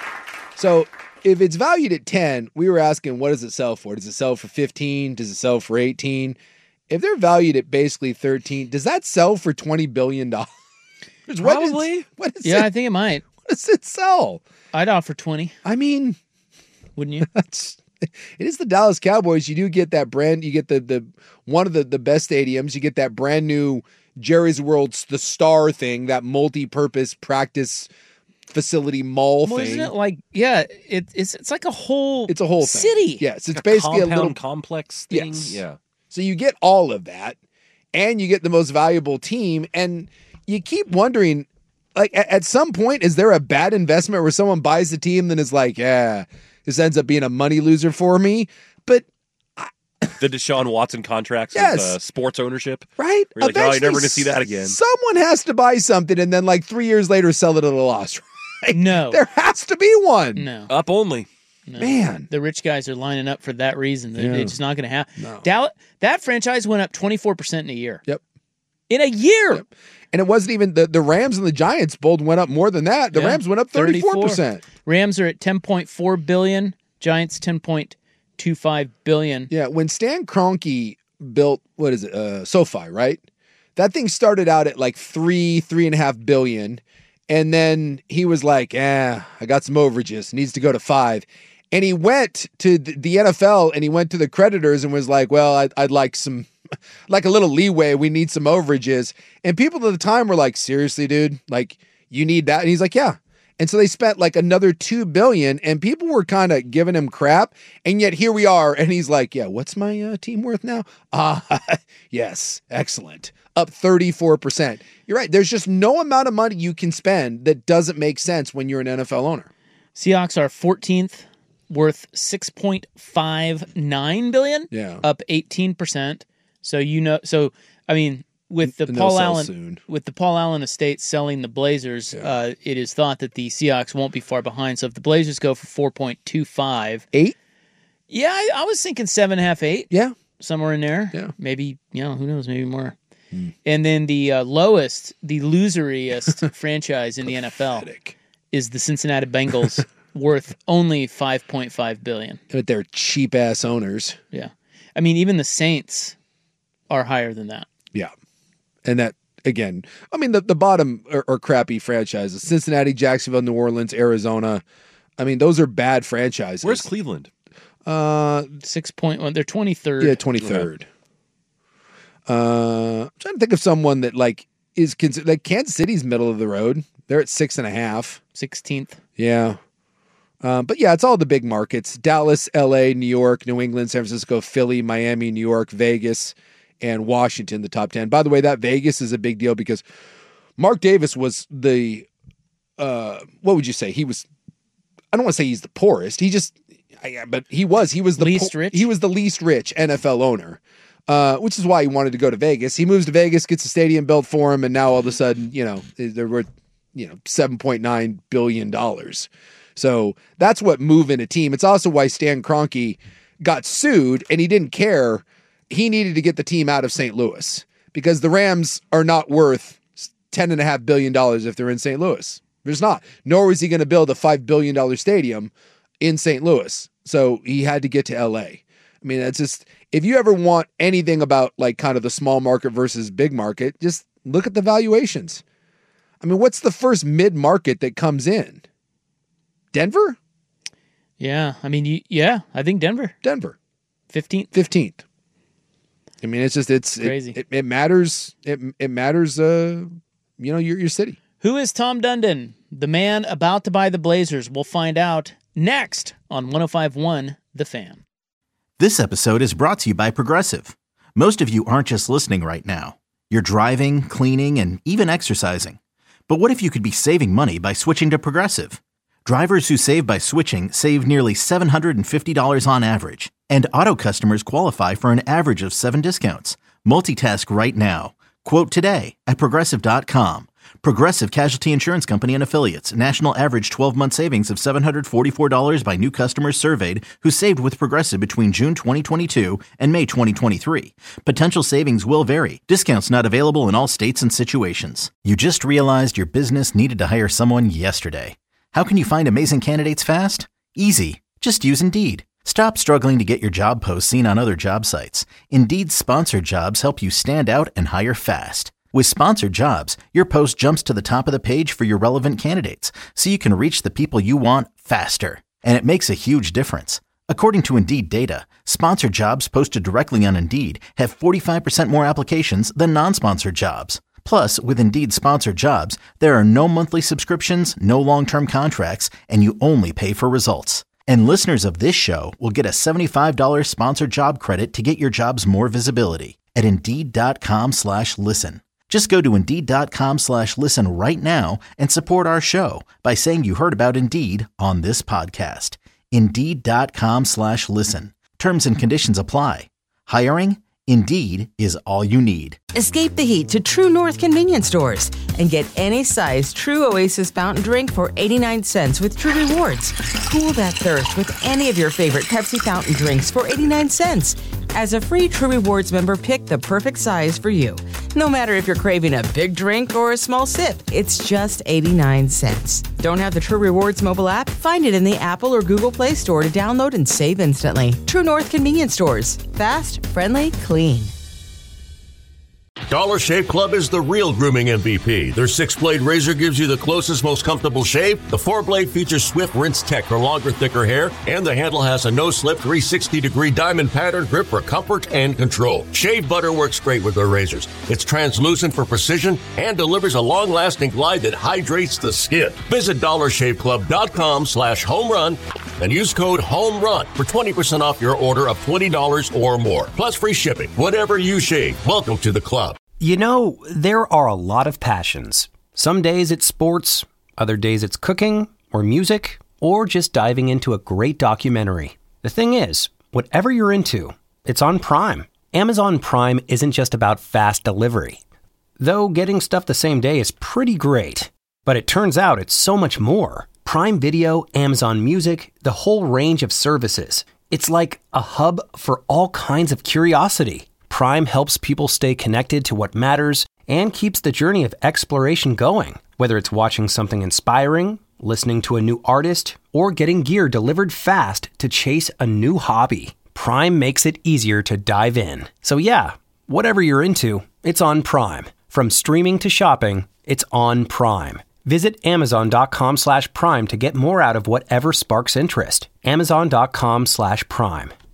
So if it's valued at ten, we were asking, what does it sell for? Does it sell for fifteen? Does it sell for eighteen? If they're valued at basically thirteen, does that sell for twenty billion dollars? Probably. What is, what is yeah, it, I think it might. What does it sell? I'd offer twenty. I mean, wouldn't you? That's, it is the Dallas Cowboys. You do get that brand. You get the the one of the, the best stadiums. You get that brand new Jerry's World's the Star thing, that multi-purpose practice facility mall well, thing. Isn't it like, yeah, it, it's it's like a whole It's a whole thing. city. Yes, it's Like basically a, a little complex thing. Yes. Yeah. So you get all of that, and you get the most valuable team, and you keep wondering, like, at, at some point, is there a bad investment where someone buys the team then is like, yeah, this ends up being a money loser for me? But the Deshaun Watson contracts yes. with uh, sports ownership. Right? You're like, oh, you're never going to see that again. Someone has to buy something and then like three years later sell it at a loss. Right? No. There has to be one. No. Up only. No. Man. The rich guys are lining up for that reason. Yeah. It's just not going to happen. No. Dallas, that franchise went up twenty-four percent in a year. Yep. In a year. Yep. And it wasn't even the, the Rams and the Giants both went up more than that. The Yeah. Rams went up thirty-four percent. Rams are at ten point four billion dollars. Giants ten point two five billion dollars. Yeah, when Stan Kroenke built, what is it, uh, SoFi, right? That thing started out at like three, three and a half billion. And then he was like, eh, I got some overages. Needs to go to five. And he went to the N F L and he went to the creditors and was like, well, I'd, I'd like some, like a little leeway. We need some overages. And people at the time were like, seriously, dude, like you need that? And he's like, yeah. And so they spent like another two billion dollars and people were kind of giving him crap. And yet here we are. And he's like, yeah, what's my uh, team worth now? Ah, uh, yes. Excellent. Up thirty-four percent. You're right. There's just no amount of money you can spend that doesn't make sense when you're an N F L owner. Seahawks are fourteenth worth six point five nine billion dollars, Yeah. up eighteen percent. So you know, so I mean, with the And they'll Paul sell Allen soon. with the Paul Allen estate selling the Blazers, uh, it is thought that the Seahawks won't be far behind. So if the Blazers go for four point two five, eight, yeah, I, I was thinking seven and a half, eight, yeah, somewhere in there, yeah, maybe, you know, who knows, maybe more. Hmm. And then the uh, lowest, the loseriest franchise in the N F L is the Cincinnati Bengals, worth only five point five billion dollars. But they're cheap ass owners. Yeah, I mean, even the Saints are higher than that. Yeah. And that, again, I mean, the, the bottom are, are crappy franchises. Cincinnati, Jacksonville, New Orleans, Arizona. I mean, those are bad franchises. Where's Cleveland? Uh, Six point one. They're twenty-third. Yeah, twenty-third. Uh, I'm trying to think of someone that, like, is considered, like, Kansas City's middle of the road. They're at six and a half. sixteenth. Yeah. Um, but yeah, it's all the big markets. Dallas, L A, New York, New England, San Francisco, Philly, Miami, New York, Vegas, and Washington, the top ten. By the way, that Vegas is a big deal because Mark Davis was the, uh, what would you say? He was, I don't want to say he's the poorest. He just, I, but he was, he was the least po- rich. He was the least rich N F L owner, uh, which is why he wanted to go to Vegas. He moves to Vegas, gets a stadium built for him, and now all of a sudden, you know, they're worth, you know, seven point nine billion dollars. So that's what moving a team. It's also why Stan Kroenke got sued, and he didn't care. He needed to get the team out of Saint Louis because the Rams are not worth ten and a half billion dollars if they're in Saint Louis. There's not. Nor was he going to build a five billion dollars stadium in Saint Louis. So he had to get to L A. I mean, that's just, if you ever want anything about like kind of the small market versus big market, just look at the valuations. I mean, what's the first mid market that comes in? Denver? Yeah, I mean, you, yeah, I think Denver. Denver. fifteenth. fifteenth. I mean, it's just, it's crazy. It, it, it matters. It, it matters, uh, you know, your, your city. Who is Tom Dundon, the man about to buy the Blazers? We'll find out next on one oh five point one The Fan. This episode is brought to you by Progressive. Most of you aren't just listening right now. You're driving, cleaning, and even exercising. But what if you could be saving money by switching to Progressive? Drivers who save by switching save nearly seven hundred fifty dollars on average. And auto customers qualify for an average of seven discounts. Multitask right now. Quote today at Progressive dot com. Progressive Casualty Insurance Company and Affiliates. National average twelve-month savings of seven hundred forty-four dollars by new customers surveyed who saved with Progressive between June twenty twenty-two and May twenty twenty-three. Potential savings will vary. Discounts not available in all states and situations. You just realized your business needed to hire someone yesterday. How can you find amazing candidates fast? Easy. Just use Indeed. Stop struggling to get your job posts seen on other job sites. Indeed's sponsored jobs help you stand out and hire fast. With sponsored jobs, your post jumps to the top of the page for your relevant candidates, so you can reach the people you want faster. And it makes a huge difference. According to Indeed data, sponsored jobs posted directly on Indeed have forty-five percent more applications than non-sponsored jobs. Plus, with Indeed sponsored jobs, there are no monthly subscriptions, no long-term contracts, and you only pay for results. And listeners of this show will get a seventy-five dollars sponsored job credit to get your jobs more visibility at Indeed.com slash listen. Just go to Indeed.com slash listen right now and support our show by saying you heard about Indeed on this podcast. Indeed.com slash listen. Terms and conditions apply. Hiring? Indeed is all you need. Escape the heat to True North convenience stores and get any size True Oasis fountain drink for eighty-nine cents with True Rewards. Cool that thirst with any of your favorite Pepsi fountain drinks for eighty-nine cents. As a free True Rewards member, pick the perfect size for you. No matter if you're craving a big drink or a small sip, it's just eighty-nine cents. Don't have the True Rewards mobile app? Find it in the Apple or Google Play Store to download and save instantly. True North convenience stores. Fast, friendly, clean. Dollar Shave Club is the real grooming M V P. Their six-blade razor gives you the closest, most comfortable shave. The four-blade features Swift Rinse Tech for longer, thicker hair, and the handle has a no-slip three hundred sixty degree diamond pattern grip for comfort and control. Shave butter works great with their razors. It's translucent for precision and delivers a long-lasting glide that hydrates the skin. Visit dollar shave club dot com slash home run and use code HOMERUN for twenty percent off your order of twenty dollars or more, plus free shipping. Whatever you shave, welcome to the club. You know, there are a lot of passions. Some days it's sports, other days it's cooking or music. or just diving into a great documentary. The thing is, whatever you're into, it's on Prime. Amazon Prime isn't just about fast delivery. Though getting stuff the same day is pretty great, but it turns out it's so much more. Prime Video, Amazon Music, the whole range of services. It's like a hub for all kinds of curiosity. Prime helps people stay connected to what matters and keeps the journey of exploration going, whether it's watching something inspiring, listening to a new artist, or getting gear delivered fast to chase a new hobby. Prime makes it easier to dive in. So yeah, whatever you're into, it's on Prime. From streaming to shopping, it's on Prime. Visit amazon.com slash prime to get more out of whatever sparks interest. Amazon.com slash prime.